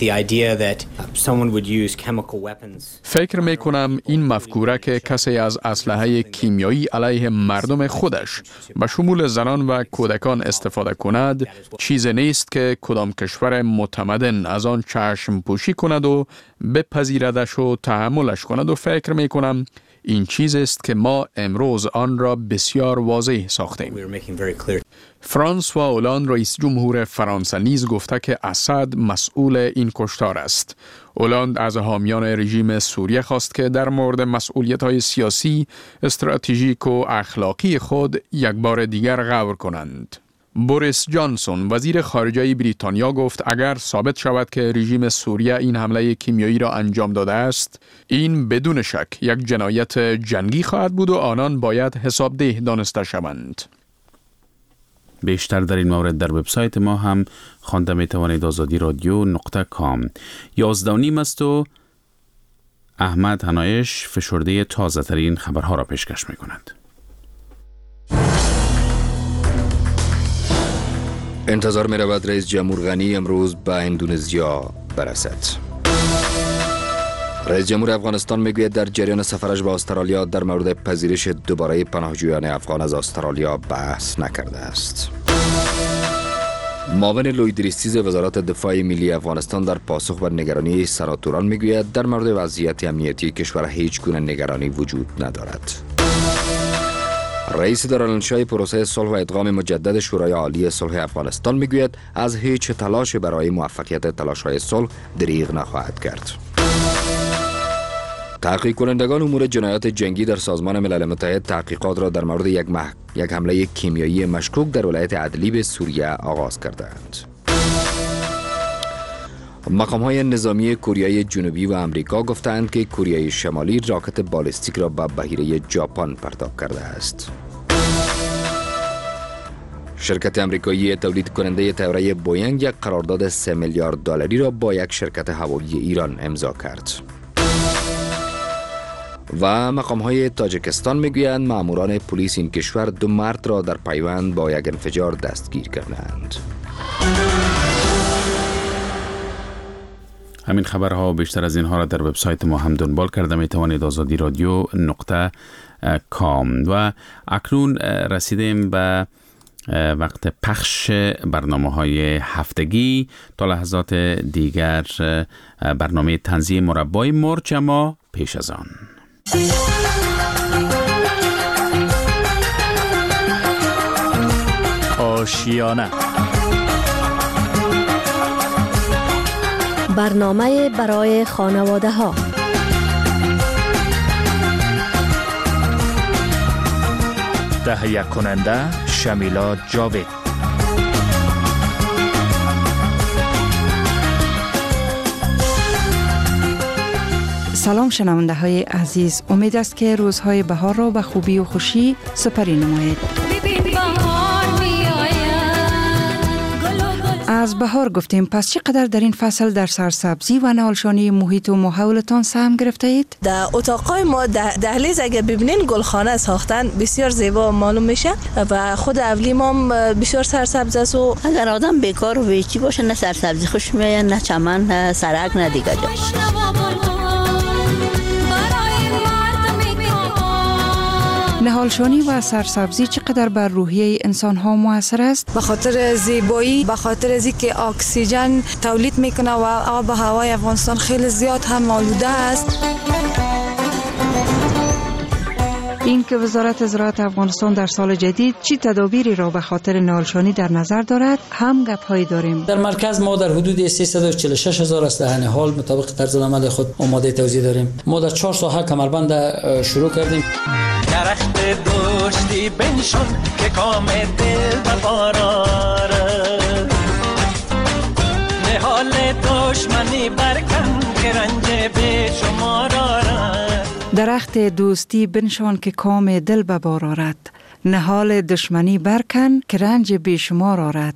فکر می کنم این مفکوره که کسی از اسلحه کیمیایی علیه مردم خودش به شمول زنان و کودکان استفاده کند چیز نیست که کدام کشور متمدن از آن چشم پوشی کند و بپذیردش و تحملش کند و فکر می کنم این چیز است که ما امروز آن را بسیار واضح ساختیم. فرانسوا اولاند رئیس جمهور فرانسه نیز گفته که اسد مسئول این کشتار است. اولاند از حامیان رژیم سوریه خواست که در مورد مسئولیت‌های سیاسی، استراتژیک و اخلاقی خود یک بار دیگر غور کنند. بوریس جانسون وزیر خارجه بریتانیا گفت اگر ثابت شود که رژیم سوریه این حمله کیمیایی را انجام داده است، این بدون شک یک جنایت جنگی خواهد بود و آنان باید حسابدeh دانسته شوند. بیشتر در این مورد در وبسایت ما هم خوانده می توانید آزادی رادیو نقطه کام. یازده و نیم است و احمد هنایش فشرده تازه ترین خبرها را پیشکش می کند. انتظار می رود رئیس جمهور غنی امروز به اندونزیا برسد. رئیس جمهور افغانستان می گوید در جریان سفرش به استرالیا در مورد پذیرش دوباره پناهجویان افغان از استرالیا بحث نکرده است. معاون لوید ریستیز وزارت دفاع ملی افغانستان در پاسخ به نگرانی سناتوران می گوید در مورد وضعیت امنیتی کشور هیچ گونه نگرانی وجود ندارد. رئیس دارالانشای پروسه صلح و ادغام مجدد شورای عالی صلح افغانستان میگوید از هیچ تلاش برای موفقیت تلاش‌های صلح دریغ نخواهد کرد. تحقیق کنندگان امور جنایات جنگی در سازمان ملل متحد تحقیقات را در مورد یک, مح... یک حمله کیمیایی مشکوک در ولایت ادلیب سوریه آغاز کردند. مقام‌های نظامی کره جنوبی و آمریکا گفتند که کره شمالی راکت بالستیک را به بحیره ژاپن پرتاب کرده است. شرکت آمریکایی تولید کننده طیاره بوینگ یک قرارداد سه میلیارد دلاری را با یک شرکت هوایی ایران امضا کرد. و مقام‌های تاجیکستان میگویند ماموران پلیس این کشور دو مرد را در پیوند با یک انفجار دستگیر کردند. همین خبرها و بیشتر از اینها را در وبسایت ما هم دنبال کرده می توانید آزادی رادیو نقطه کام. و اکنون رسیدیم به وقت پخش برنامه های هفتگی. تا لحظات دیگر برنامه تنزیه مربای مرج، اما پیش از آن آشیانه، برنامه برای خانواده ها. تهیه کننده شمیلا جاوید. سلام شنونده های عزیز، امید است که روزهای بهار را به خوبی و خوشی سپری نمایید. از بهار گفتیم، پس چقدر در این فصل در سرسبزی و نهالشانی محیط و ماحولتان سهم گرفته اید؟ در اتاقای ما دهلیز اگر ببینین گلخانه ساختن بسیار زیبا معلوم میشه و خود اولی ما بسیار سرسبز است. و اگر آدم بیکار و بیچی باشه نه سرسبزی خوش میاد، نه چمن، نه سرک، نه دیگه جا. نهالشانی و سرسبزی چقدر بر روحیه انسان ها موثر است؟ به خاطر زیبایی، به خاطر از اینکه اکسیژن تولید میکنه و آب و هوای افغانستان خیلی زیاد هم آلوده است. این که وزارت زراعت افغانستان در سال جدید چی تدابیری را به خاطر نهالشانی در نظر دارد، هم گپ‌هایی داریم. در مرکز ما در حدود سیصد و چهل و شش هزار اسلحه نهال مطابق طرز العمل خود آماده توزیع داریم. ما در چهار ساحه کمربند شروع کردیم. درخت دوستی بنشون که کام دل بباراره، نهال دشمنی برکن که رنج به شمار آرد. درخت دوستی بنشان که کام دل ببار آرد، نهال دشمنی برکن که رنج بیشمار آرد.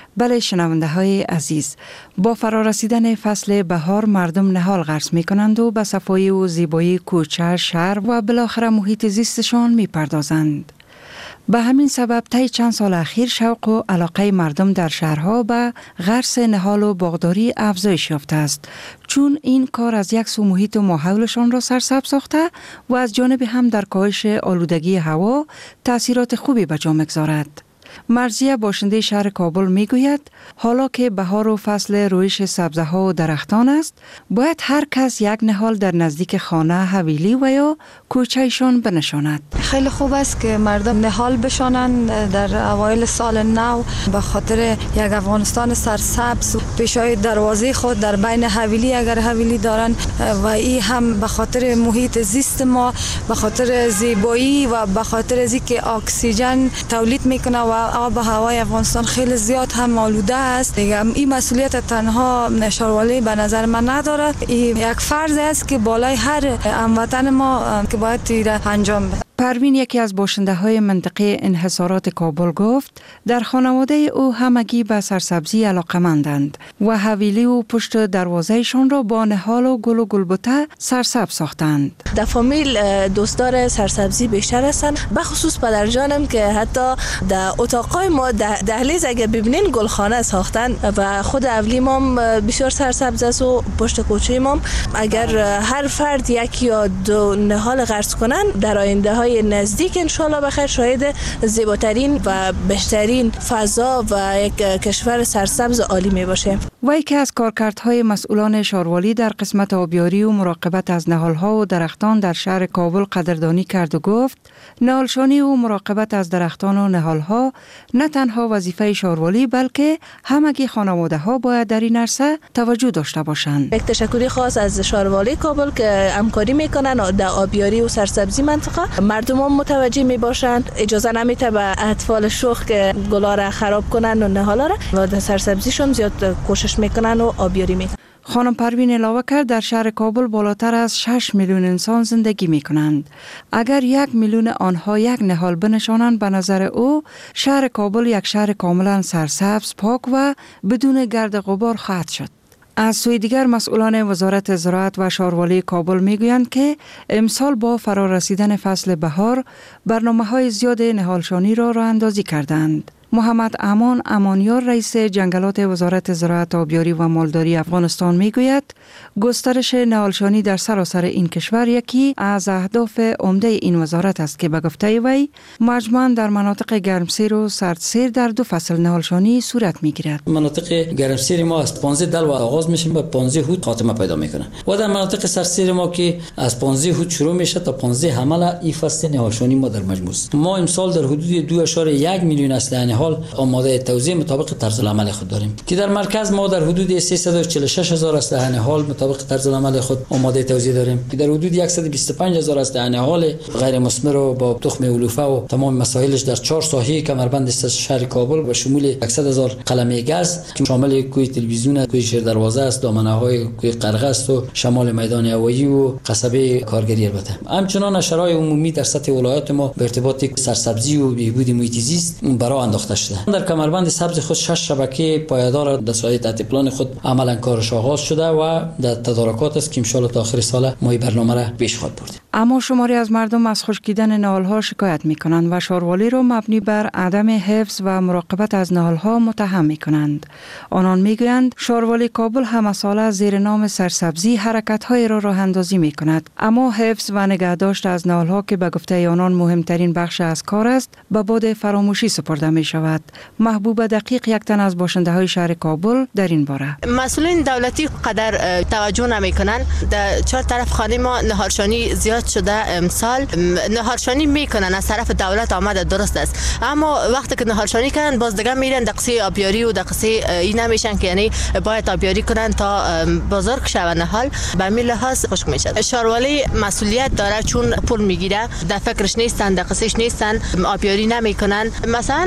بله شنونده های عزیز، با فرارسیدن فصل بهار مردم نهال غرس می کنند و به صفایی و زیبایی کوچه، شهر و بالاخره محیط زیستشان می پردازند. به همین سبب طی چند سال اخیر شوق و علاقه مردم در شهرها به غرس نهال و باغداری افزایش یافته است، چون این کار از یک سو محیط و ماحولشان را سرسبز ساخته و از جانب هم در کاهش آلودگی هوا تأثیرات خوبی به جا می‌گذارد. مرضیه باشنده شهر کابل می گوید حالا که بهار و فصل رویش سبزه ها و درختان است، باید هر کس یک نهال در نزدیک خانه، حویلی و یا کوچه‌شان بنشاند. خیلی خوب است که مردم نهال بشانند در اوایل سال نو به خاطر یک افغانستان سرسبز پیشای دروازه خود در بین حویلی اگر حویلی دارن و این هم به خاطر محیط زیست ما، به خاطر زیبایی و به خاطر از اینکه اکسیژن تولید میکنه و آب و هوای افغانستان خیلی زیاد هم آلوده است. دیگه این مسئولیت تنها شاروالی به نظر من نداره، این یک فرض است که بالای هر هموطن ما که باید تیره انجام بده. پروین یکی از باشنده های منطقه انحصارات کابل گفت در خانواده او همگی به سرسبزی علاقمندند و حویلی و پشت دروازهشان را با نهال و گل و گلبوته سرسبز ساختند. در فامیل دوستدار سرسبزی بیشتر هستند، به خصوص پدر جانم که حتی در اتاقای ما دهلیز اگه ببینین گلخانه ساختن و خود اولی مام بسیار سرسبز است و پشت کوچه مام اگر هر فرد یک یا دو نهال غرس کنن در آینده های نزدیک انشالله بخیر شاید زیباترین و بهترین فضا و یک کشور سرسبز عالی می باشه. وی که از کارکردهای مسئولان شاروالی در قسمت آبیاری و مراقبت از نهالها و درختان در شهر کابل قدردانی کرد و گفت نهالشانی و مراقبت از درختان و نهالها نه تنها وظیفه شاروالی بلکه همگی خانواده ها باید در این عرصه توجه داشته باشند. یک تشکری خاص از شاروالی کابل که همکاری میکنن در آبیاری و سرسبزی منطقه. مردم هم متوجه می باشند، اجازه نمیده به اطفال شوخ که گلا را خراب کنن و نهالا را و در سرسبزیشون زیاد کوشش میکنن و آبیاری میکنن. خانم پروین علاوه کرد در شهر کابل بالاتر از شش میلیون انسان زندگی می کنند. اگر یک میلیون آنها یک نهال بنشانند به نظر او شهر کابل یک شهر کاملا سرسبز، پاک و بدون گرد غبار خواهد شد. از سوی دیگر مسئولان وزارت زراعت و شاروالی کابل میگویند که امسال با فرارسیدن فصل بهار برنامه‌های زیاد نهالشانی را راه اندازی کردند. محمد امان امانیار رئیس جنگلات وزارت زراعت، آبیاری و مالداری افغانستان میگوید گسترش نهالشانی در سراسر این کشور یکی از اهداف عمده این وزارت است که به گفته وی مجموعاً در مناطق گرمسیر و سردسیر در دو فصل نهالشانی صورت میگیرد. مناطق گرمسیر ما از پانزده دلو آغاز میشه و پانزده هود خاتمه پیدا میکنه و در مناطق سردسیر ما که از پانزده هود شروع میشه تا پانزده حمل این فصل نهالشانی ما در مجموع است. ما امسال در حدود دو اشاره یک میلیون اسلحه حال آماده توزیع مطابق طرز العمل خود داریم که در مرکز ما در حدود سیصد و چهل و شش هزار اسلحه حال مطابق طرز العمل خود آماده توزیع داریم که در حدود صد و بیست و پنج هزار اسلحه حال غیر مثمر و با تخم علوفه و تمام مسائلش در چهار ساحه کمربند است شهر کابل و شمول صد هزار قلمه گاز که شامل کوی تلویزیون، کوی شیر دروازه است، دامنه‌های کوی قرغه است و شمال میدان هوایی و قصبه کارگری البته. همچنان نشرهای عمومی در سطح ولایت ما به ارتباط سرسبزی و بهبود محیط زیست برای انداخته شده. در کمربند سبز خود شش شبکه پایدار در سایه تحت پلان خود عملا کارش آغاز شده و در تدارکات است که ان شاء الله تا آخر سال ما این برنامه را پیش خواهد برد. اما شماری از مردم از خشکیدن نهال‌ها شکایت می‌کنند و شاروالی را مبنی بر عدم حفظ و مراقبت از نهال‌ها متهم می‌کنند. آنان می‌گویند شاروالی کابل همه ساله زیر نام سرسبزی حرکت‌های را راه اندازی می‌کند، اما حفظ و نگهداشت از نهال‌ها که به گفته آنان مهمترین بخش از کار است به باد فراموشی سپرده می‌شود. محبوب دقیق یک تن از باشنده‌های شهر کابل در این باره. مسئولین دولتی قدر توجه نمی‌کنند. در چهار طرف خانه ما نهالشانی زیاد شده، امسال نهالشانی میکنن از طرف دولت آمده، درست است، اما وقتی که نهالشانی کردن باز دیگه میرن دقیقه آبیاری و دقیقه این نمیشن که یعنی باید آبیاری کنن تا بزرگ شود نهال، به همین لحاظ خشک میشه. شاروالی مسئولیت داره چون پول میگیره، در فکرش نیستن، دقیقش نیستن، آبیاری نمیکنن. مثلا اگه هفته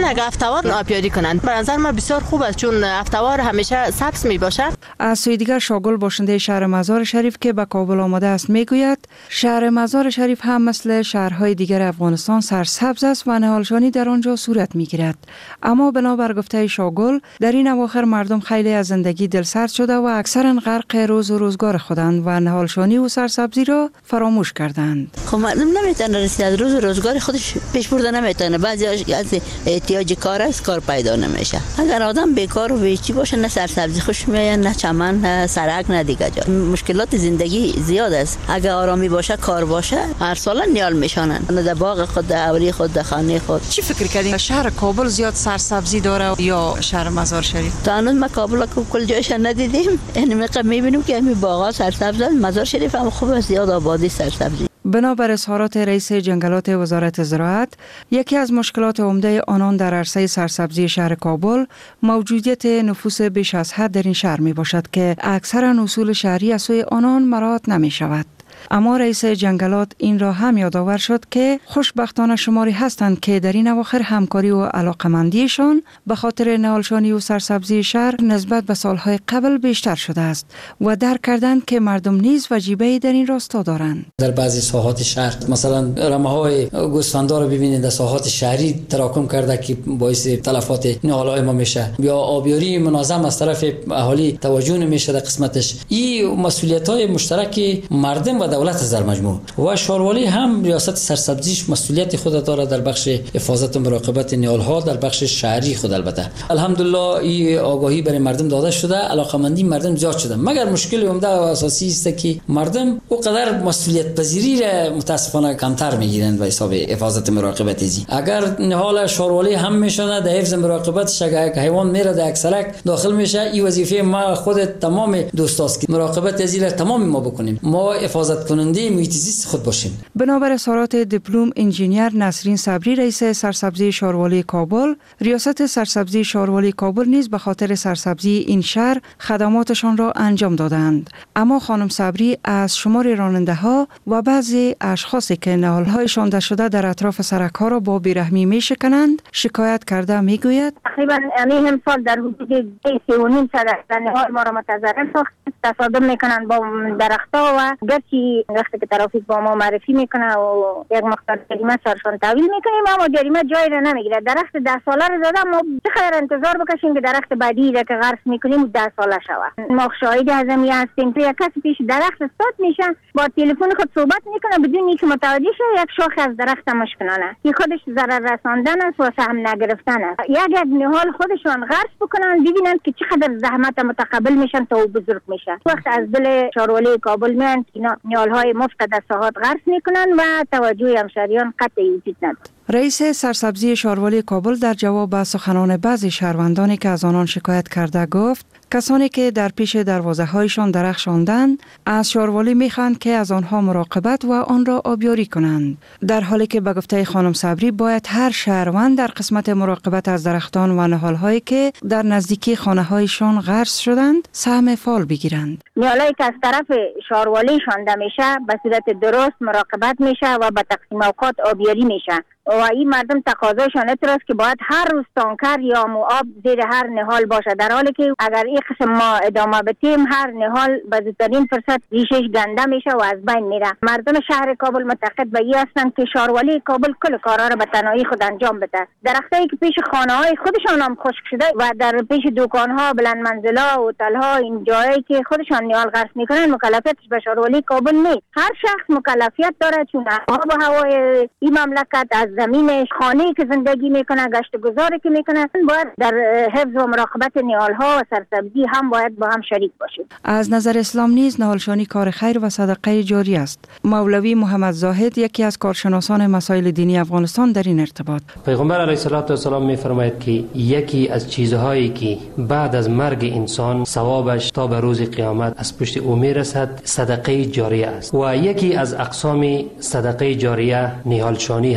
افتوار آبیاری کنند. به نظر من بسیار خوب است چون افتوار همیشه سبز می باشد. از سوی دیگر شاگل باشنده شهر مزار شریف که به کابل آمده است میگوید شهر مزار شریف هم مثل شهرهای دیگر افغانستان سرسبز است و نهالشانی در آنجا صورت میگیرد. اما بنابر گفته شاگل در این اواخر مردم خیلی از زندگی دلسرد شده و اکثرا غرق روز و روزگار خودند و نهالشانی و سرسبزی را فراموش کردند. خب مردم نمیتونه رسید از روز و روزگار خودش پیش برده نمیتونه. بعضی از احتیاج کار است کار پیدا نمیشه. اگر آدم بیکار و بیچی باشه نه سرسبزی خوش میاد نه چمن نه سرک نه دیگه جا. مشکلات زندگی زیاد است. اگر آرامی باشه کار باشه هر سال نیال میشانن. در باغ خود در اولی خود در خانه خود. چی فکر کردین شهر کابل زیاد سرسبزی داره یا شهر مزار شریف؟ تا هنوز ما کابل کو کل جایش ندیدیم. یعنی میگم میبینیم که همین باغا سرسبز است. مزار شریف هم خوب است زیاد آبادی سرسبزی. بنابر اظهارات رئیس جنگلات وزارت زراعت، یکی از مشکلات عمده آنان در عرصه سرسبزی شهر کابل موجودیت نفوس بیش از حد در این شهر می باشد که اکثرا اصول شهری از سوی آنان مراعات نمی شود. اما رئیس جنگلات این را هم یادآور شد که خوشبختانه شماری هستند که در این اواخر همکاری و علاقمندیشان به خاطر نهالشانی و سرسبزی شهر نسبت به سالهای قبل بیشتر شده است و درک کردند که مردم نیز وجیبه‌ای در این راستا دارند. در بعضی ساحات شهر مثلا رمه‌های گوسفندا رو ببینید در ساحات شهری تراکم کرده که باعث تلفات نهال‌های ما میشه، یا آبیاری منظم از طرف اهالی توجه نمیشه در قسمتش. این مسئولیت‌های مشترک مردم و دولت از در مجموع و شاروالی هم ریاست سرسبزیش مسئولیت خود داره در بخش حفاظت و مراقبت نهال‌ها در بخش شهری خود. البته الحمدلله این آگاهی برای مردم داده شده، علاقمندی مردم زیاد شده، مگر مشکل عمده و اساسی است که مردم اونقدر مسئولیت پذیری را متاسفانه کمتر میگیرند به حساب حفاظت مراقبت ازی. اگر نهال شاروالی هم میشونه در حفظ مراقبتش، اگر حیوان میره در اکسرک داخل میشه، این وظیفه ما خود تمام دوستاست که مراقبت ازی را تمام ما بکنیم، ما حفاظت کننده محیط زیست خود باشیم. بنابر اظهارات دیپلم انجینیر نسرین صبری رئیس سرسبزی شاروالی کابل، ریاست سرسبزی شاروالی کابل نیز به خاطر سرسبزی این شهر خدماتشان را انجام دادند. اما خانم صبری از شمار راننده ها و بعضی اشخاصی که نهال‌های شانده شده در اطراف سرک‌ها را با بیرحمی میشکنند شکایت کرده میگوید تقریبا یعنی امسال در حدود سه و نیم صد نهال ما را متضرر ساخت. تصادم میکنن با درختها و گرچه وقتی که ترافیک با ما معرفی میکنه و یک مقدار جریمه سرشان تحویل میکنیم اما جریمه جای را نمیگیره. درخت ده ساله رو زده ما چقدر انتظار بکشیم که درخت بعدی را که غرس میکنیم ده ساله شود. ما شاهد ازمی هستیم که یک کسی پیش درخت استاد میشه با تلفن خود صحبت میکنه بدون اینکه متوجه شه یک شاخه از درخت مشکنانه. این خودش ضرر رساندن است و سهم نگرفتن است. یک یک نهال خودشان غرس بکنن ببینن که چقدر زحمت متقبل میشن تا بزرگ میشه. وقت از دل شاروالی کابل میان نهال‌های مفت در ساحات غرس میکنن و توجه همشهریان قطعی وجود نداره. رئیس سرسبزی شاروالی کابل در جواب به سخنان بعضی شهروندانی که از آنان شکایت کرده گفت کسانی که در پیش دروازه هایشان درخشاندند از شاروالی میخواهند که از آنها مراقبت و آن را آبیاری کنند، در حالی که به گفته خانم صبری باید هر شهروند در قسمت مراقبت از درختان و نهال‌هایی که در نزدیکی خانه‌هایشان غرس شدند سهم فعال بگیرند. نهالایی که از طرف شاروالی شانده میشه به صورت درست مراقبت میشه و به تقسیم اوقات آبیاری میشه و این مردم تقاضایشان اعتراض که باید هر روز تانکر یا موآب زیر هر نهال باشه، در حالی که اگر این قسم ما ادامه بدیم هر نهال به زودترین فرصت ریشش گنده میشه و از بین میره. مردم شهر کابل معتقد به این هستند که شاروالی کابل کل کارا رو به تنهایی خود انجام بده. درختایی که پیش خانه های خودشان هم خشک شده و در پیش دکان ها، بلند منزلا، هتل ها، این جایی که خودشان نهال غرس میکنن مکلفیتش به شاروالی کابل نیست. هر شخص مکلفیت داره چون آب و هوای این مملکت از زمینش، خانه‌ای که زندگی میکنه، گشت گذاری که میکنه باید در حفظ و مراقبت نهال‌ها و سرسبزی هم باید با هم شریک باشید. از نظر اسلام نیز نهالشانی کار خیر و صدقه جاری است. مولوی محمد زاهد یکی از کارشناسان مسائل دینی افغانستان در این ارتباط پیغمبر علیه السلام میفرماید که یکی از چیزهایی که بعد از مرگ انسان ثوابش تا به روز قیامت از پشت او میرسد صدقه جاریه است و یکی از اقسام صدقه جاریه نهالشانی هم است.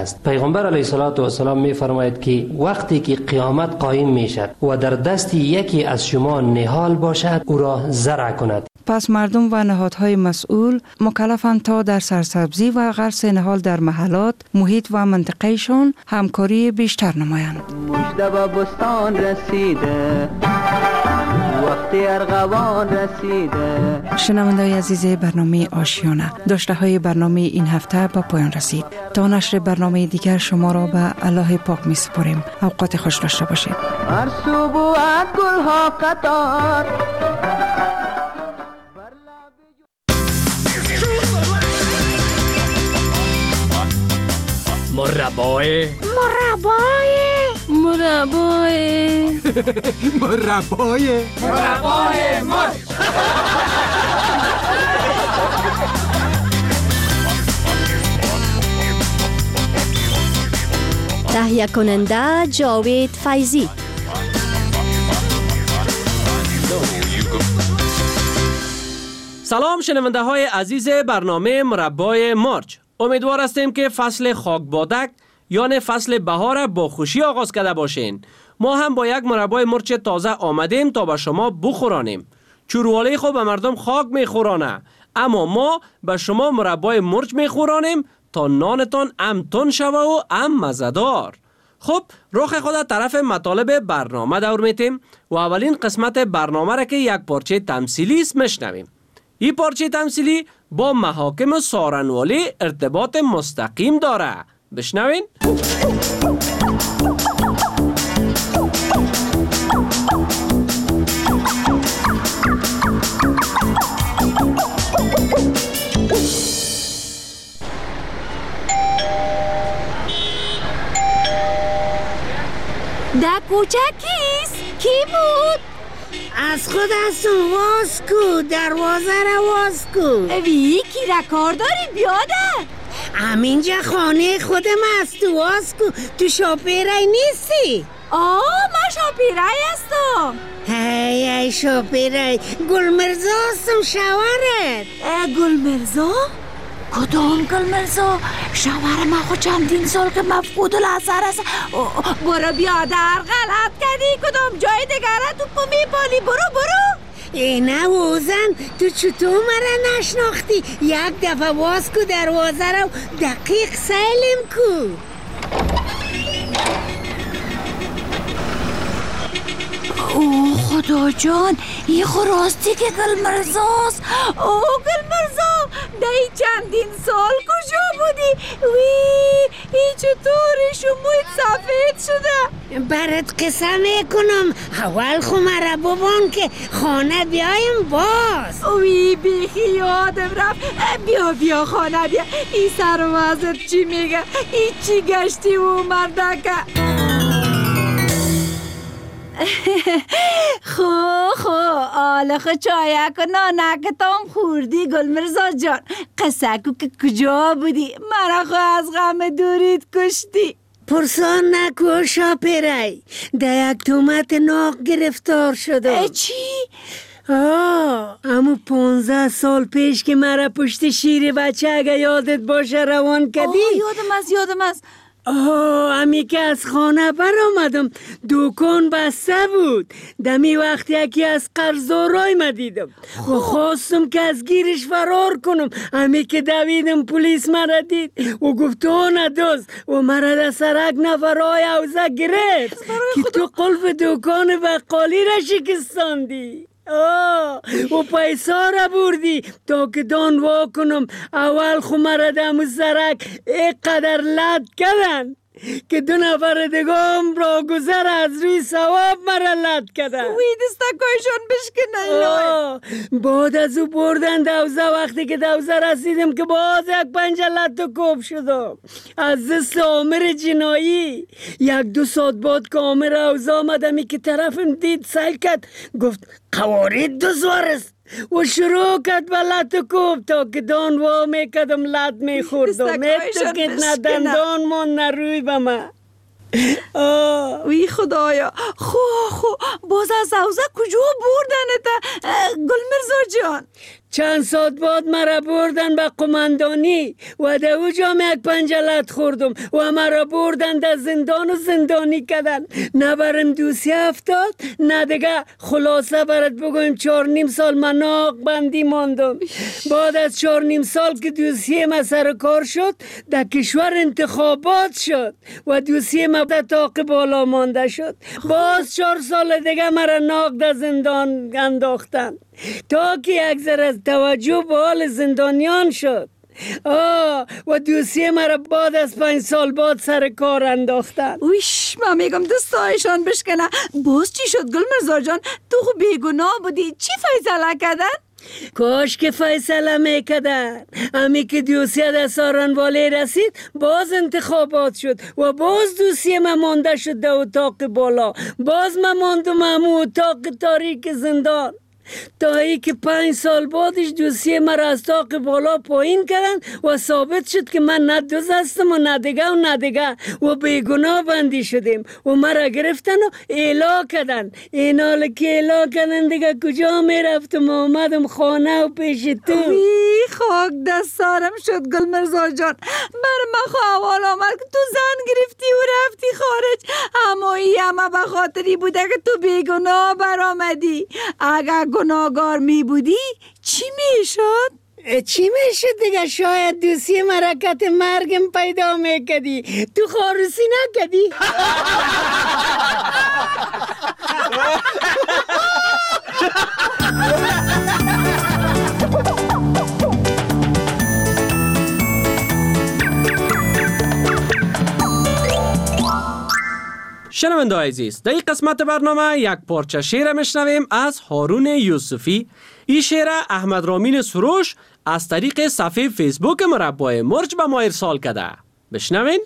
است. پیغمبر علیه السلام می فرماید که وقتی که قیامت قائم می شد و در دست یکی از شما نهال باشد او را زرع کند. پس مردم و نهادهای مسئول مکلفند تا در سرسبزی و غرس نهال در محلات، محیط و منطقهشان همکاری بیشتر نمایند. مجد و بستان رسیده، وقتی ارغوان رسیده. شنونده‌های عزیز برنامه آشیانه، داشته های برنامه این هفته به پایان رسید. تا نشر برنامه دیگر شما را به الله پاک می سپاریم. اوقات خوش داشته باشید. هر سو بود گلها قطار. مربای مربای مربای مربای مربای مرد. تهیه کننده جاوید فیضی. سلام شنونده های عزیز برنامه مربای مرج. امیدوار هستیم که فصل خاکبادک یعنی فصل بهار با خوشی آغاز کرده باشین. ما هم با یک مربای مرچ تازه آمدیم تا به شما بخورانیم. چوروالی خو به مردم خاک میخورانه، اما ما به شما مربای مرچ میخورانیم تا نانتان ام تون شوه و ام مزدار. خب رخ خود طرف مطالب برنامه دور میتیم و اولین قسمت برنامه را که یک پارچه تمثیلی است میشنویم. این پارچه تمثیلی با محاکم سارنوالی ارتباط مستقیم داره. بشنوین. در کوچه کیست؟ کی بود؟ از خود از واز کو، دروازه را واز کو. وی کی را کار داری بیاده؟ همینجا خانه خودم است، تو واز کو. تو شاپیرای نیستی؟ آه من شاپیرای هستم. هی هی شاپیرای گلمرزا هستم شوارت. گلمرزا؟ کدام گلمرزا؟ شوهر من خود چندین سال که مفقود الاثر است. برو بیادر غلط کردی، کدام جای دیگره تو پو میپالی. برو برو. اینه وزن تو چطور مرا نشناختی؟ یک دفعه باز کو دروازه رو دقیق سیلم کو. اوه خدا جان، این خراستی که گلمرزاست. اوه گلمرزا، دایی چندین سال کجا بودی؟ وی ای چطوری شمویت سفید شده؟ برات قصه میکنم، اول خو مرا ببان که خانه بیایم باز. وی بیخی یادم رفت. بیا بیا خانه بیا. این سر وزت چی میگه؟ ای چی گشتی و مردکه؟ خو خو آله خو چایه که نانکتام خوردی گلمرزا جان. قصه کو که کجا بودی؟ مرا خو از غم دوریت کشتی. پرسان نکو شاپیرای، ده یک تومت ناق گرفتار شده. چی؟ آه امو پونزه سال پیش که مرا پشت شیر بچه اگه یادت باشه روان کردی. آه یادم از یادم از آه امی که از خانه بر آمدم دوکان بسته بود. دمی وقت یکی از قرضدارای ما دیدم و خواستم که از گیرش فرار کنم. امی که دویدم پلیس مرا دید و گفت تو ندوز و مرا در سرک نفرای اوزه گرفت که تو قلف دوکان بقالی را شکستاندی. آه و پیسا را بردی تا که دان وا کنم. اول خو مرا دم سرک اینقدر لد کردن که دو نفر دگام را گذر از روی ثواب مرا لد کردن. وی دستکایشان بشکنه. بعد از او بردن دوزه. وقتی که دوزه رسیدم که باز یک پنجه لد و کوب شدم از دست آمر جنایی. یک دو ساعت بعد که آمر اوزه آمدمی که طرفم دید سیل کرد، گفت قوارید دوزوار است و شروع کرد به لط و کوب تا که دان وا میکدم لط میخوردم. ایتو که نه دندان من نه روی به من. وی خدایا. خو خو باز از اوزه کجا بردنت گلمرزا جان؟ چند ساعت بعد مرا بردن به قماندانی و در اوجا یک پنجلت خوردم و مرا بردن در زندان و زندانی کردن. نه برم دوسیه افتاد نه دیگه. خلاصه برات بگویم چهار نیم سال من ناق بندی ماندم. بعد از چهار نیم سال که دوسیه ما سر کار شد در کشور انتخابات شد و دوسیه ما در طاق بالا مانده شد. باز چهار سال دیگه مرا ناق در زندان انداختن تا که یک ذره از توجه به حال زندانیان شد. آه و دوسیه مرا بعد از پنج سال بعد سر کار انداختن. ویش من میگم دستایشان بشکنه. باز چی شد گل مرزا جان؟ تو خو بیگناه بودی، چی فیصله کردن؟ کاش که فیصله میکردن. امی که دوسیه در سارنواله رسید باز انتخابات شد و باز دوسیه من مانده شد در اتاق بالا. باز من ماندم همون اتاق تاریک زندان تا ای که پنج سال بعدش دوسیه مرا از طاق بالا پایین کردن و ثابت شد که من نه دوز هستم و نه دیگه و نه دیگه و بیگناه بندی شدیم و مرا گرفتن و اعلا کردن. این حال که اعلا کردن دیگه کجا میرفتم و آمدم خانه و پیش تو. وی خاک دستارم شد گل مرزا جان. بر من خواه اول آمد که تو زن گرفتی و رفتی خارج، اما ای همه به خاطری بوده که تو بیگناه برآمدی. اگر گناهگار می بودی چی می شد؟ چی می شد دیگه؟ شاید دوسیه مرکت مرگم پیدا میکدی. تو خاروسی نکدی؟ شنونده عزیز، در این قسمت برنامه یک پارچه شعر میشنویم از هارون یوسفی. این شعر احمد رامین سروش از طریق صفحه فیسبوک مربای مرج به ما ارسال کرده. بشنوین.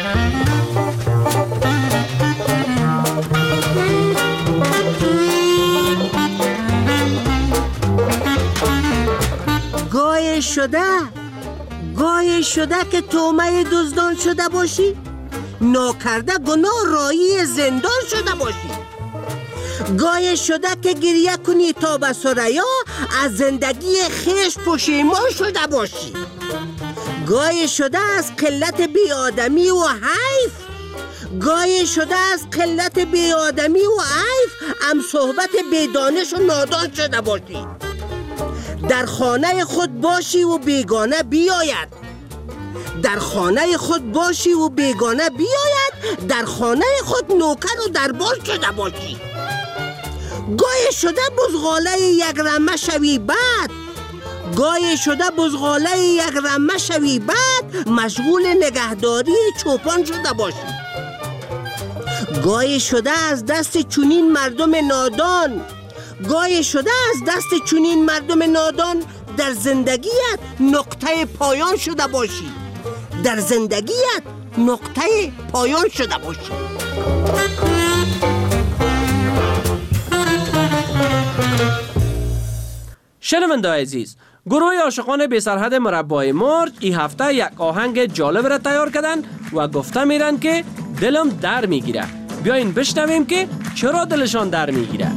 گای شده گای شده که تومه دزدان شده باشی، ناکرده گناه رایی زندان شده باشی. گای شده که گریه کنی تا به سریا از زندگی خیش پشیمان شده باشی. گای شده از قلت بیادمی و حیف گای شده از قلت بیادمی و حیف ام صحبت بیدانش و نادان شده باشی. در خانه خود باشی و بیگانه بیاید در خانه خود باشی و بیگانه بیاید در خانه خود نوکر و دربار شده باشی. گای شده بزغاله یک رمه شوی بعد گای شده بزغاله یک رمه شوی بعد مشغول نگهداری چوپان شده باشی. گای شده از دست چونین مردم نادان گای شده از دست چونین مردم نادان در زندگیت نقطه پایان شده باشی. در زندگیت نقطه پایان شده باشی. شنونده عزیز، گروه عاشقان بی سرحد مربای مرج این هفته یک آهنگ جالب را تیار کردن و گفته میرن که دلم در میگیره. بیاین بشنویم که چرا دلشان در میگیره.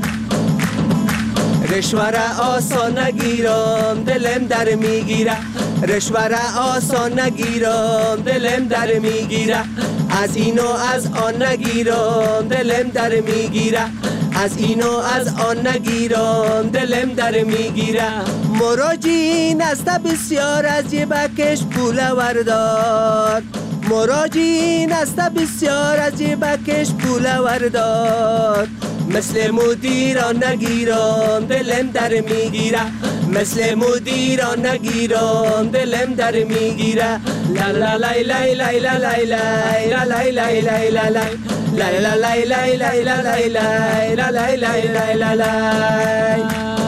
رشوه را آسان نگیرم دلم در میگیره رشوه را آسان نگیرم دلم در میگیره از اینو از آن نگیرم دلم در میگیره از اینو از آن نگیرم دلم در میگیره. مراجعین است بسیار از جیبکش پول وردار مراجعین است بسیار از جیبکش پول وردار مثل مدیران نگیرم دلم در میگیره مثل مدیران نگیرم دلم در میگیره. لا لا لای لای لای لای لای لای لای لای لای لای لای لای لای لای لای لای لای لای.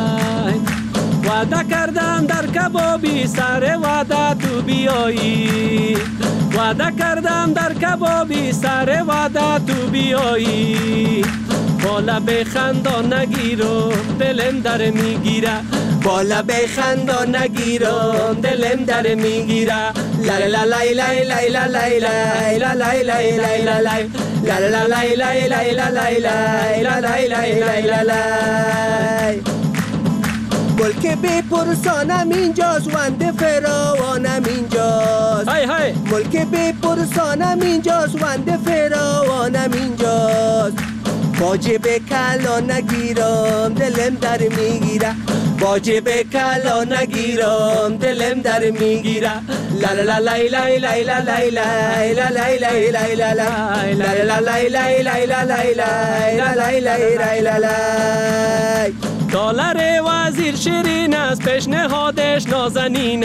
وعده کردم در کبابی سر وعده تو بیایی وعده کردم در کبابی سر وعده تو بیایی با لب خندان نگیرم دلم در میگیره با لب خندان نگیرم دلم در میگیره. لا لا لای لای لای لای لای لای لای لای لای لا لا لای لای لای لای لای لای لای لای لای. ملک بی پرسانم اینجاست وند فراوانم اینجاست های های ملک بی پرسانم اینجاست وند فراوانم اینجاست واجب کلا نگیرم دلم در میگیره واجب کلا نگیرم دلم در میگیره لا لا لا لا لا لا لا لا لا لا لا لا لا لا لا لا لا لا دلار وزیر شیرین است پیشنهادش نازنین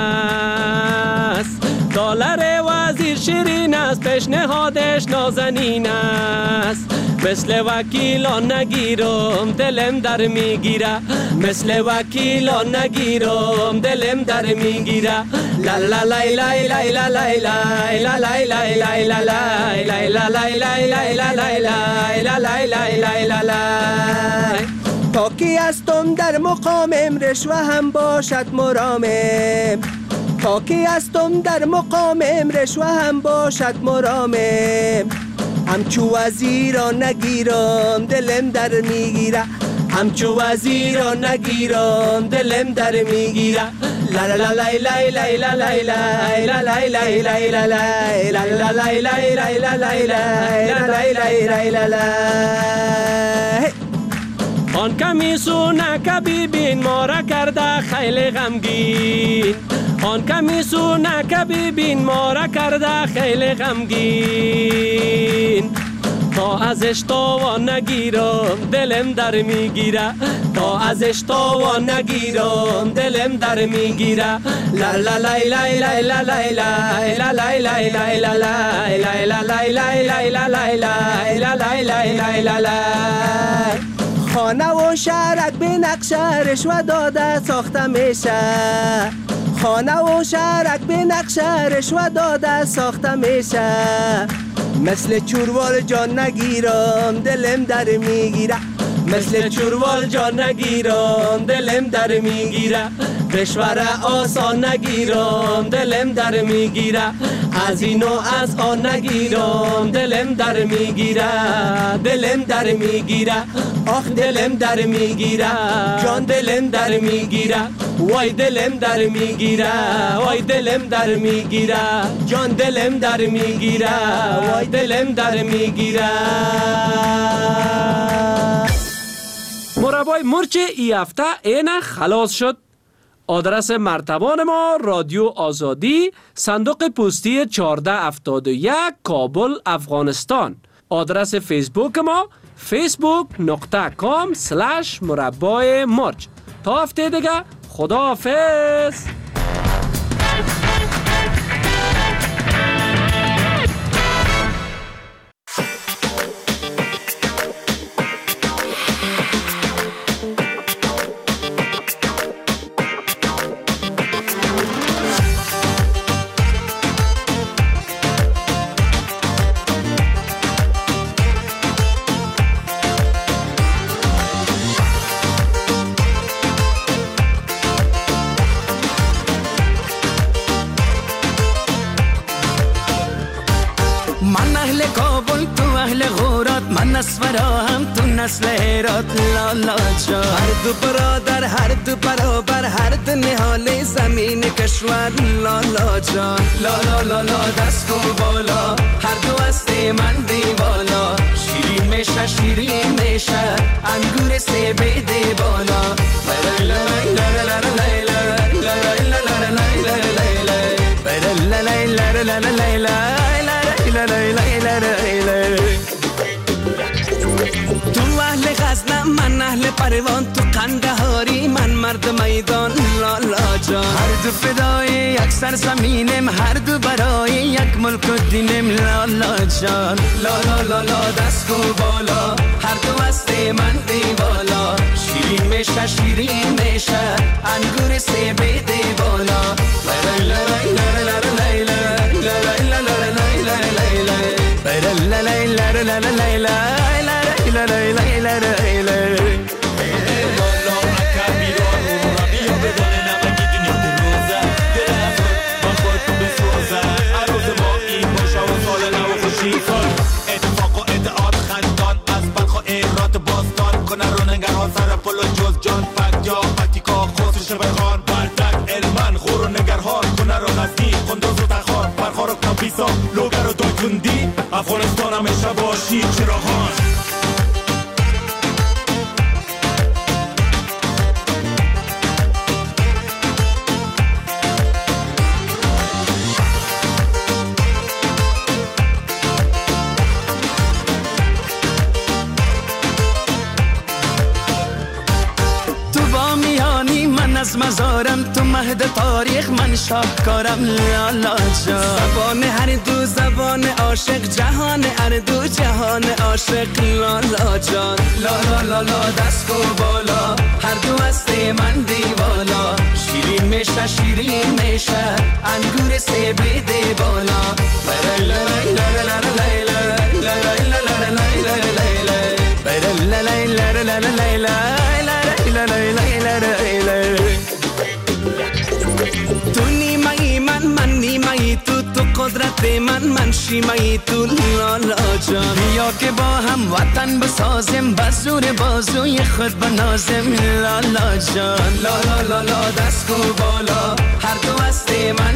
است دلار وزیر شیرین است پیشنهادش نازنین است مثل وکیلان نگیرم دلم در میگیره مثل وکیلان نگیرم دلم در میگیره لا لا لا لا لا لا لا لا لا لا لا لا تا کی هستم در مقامم رشوه هم باشد مرامم تا کی هستم در مقامم رشوه هم باشد مرامم همچو وزیران نگیرم دلم در میگیره همچو وزیران نگیرم دلم در میگیره لا لا لا لا لا لا لا لا لا لا لا لا لا آن کمیسونه که ببین ما را کرده خیلی غمگین آن کمیسونه که ببین ما را کرده خیلی غمگین تا ازش تاوان نگیرم دلم در میگیره تا ازش تاوان نگیرم دلم در میگیره لا لا لا لا لا لا لا لا لا لا لا لا خانه و شهرک به نقشه رشوه داده ساخته میشه خانه و شهرک به نقشه رشوه داده ساخته میشه مثل چوروال جان نگیرم دلم در میگیره مثل چوروال جان نگیرم دلم در میگیره رشوه آسان نگیرم دلم در میگیره از این و از آن نگیرم دلم در میگیره دلم در میگیره آخ دلم در میگیره جان دلم در میگیره وای دلم در میگیره وای دلم در میگیره جان دلم در میگیره وای دلم در میگیره مربای مرچ ای هفته اینه خلاص شد. آدرس مرتبان ما رادیو آزادی صندوق پستی چهارده هفتاد و یک کابل افغانستان. آدرس فیسبوک ما فیسبوک نقطه کام سلش مربای مرچ. تا هفته دیگه خداحافظ. اسفراهم تو نسل هرات لالا جان هر دو برادر هر دو برابر هر دو نهال زمین کشور لالا جان لالا لالا دست و بالا هر دو است من دیوالا شیرین میشه شیرین میشه انگور سه بیده بالا لا لا لا لا لا تو اهل غزنه من اهل پروان تو قندهاری من مرد میدان لالا جان هر دو فدای یک سرزمینم هر دو برای یک ملک و دینم لالا جان لالا لالا دست و بالا هر دو است من دیوالا شیرین میشه شیرین میشه انگور سه بیده بالا لا لا لا لا اتفاق و ادعاد خندان از بلخ و ایرات باستان کنه رو ننگران سر پل و جز جان پک جا پکیکا افغانستان همیشه باشی چراغان. از مزارم تو مهد تاریخ من شاهکارم لالا جان. زبان هر دو زبان عاشق جهان هر دو جهان عاشق لالا جان. لالا لالا دست کو بالا هر دو هست من دیوالا. شیرین میشه شیرین میشه انگور سیب ده بالا. لا لا لا لا لا لا لا لا. تو نیمه‌ای من من نیمه‌ای تو تو قدرت من من شیمه‌ای تو لالا جان. بیا که با هم وطن بسازیم بزور بازوی خود بنازیم لالا جان. لالا لالا دست کو بالا هر دو هست من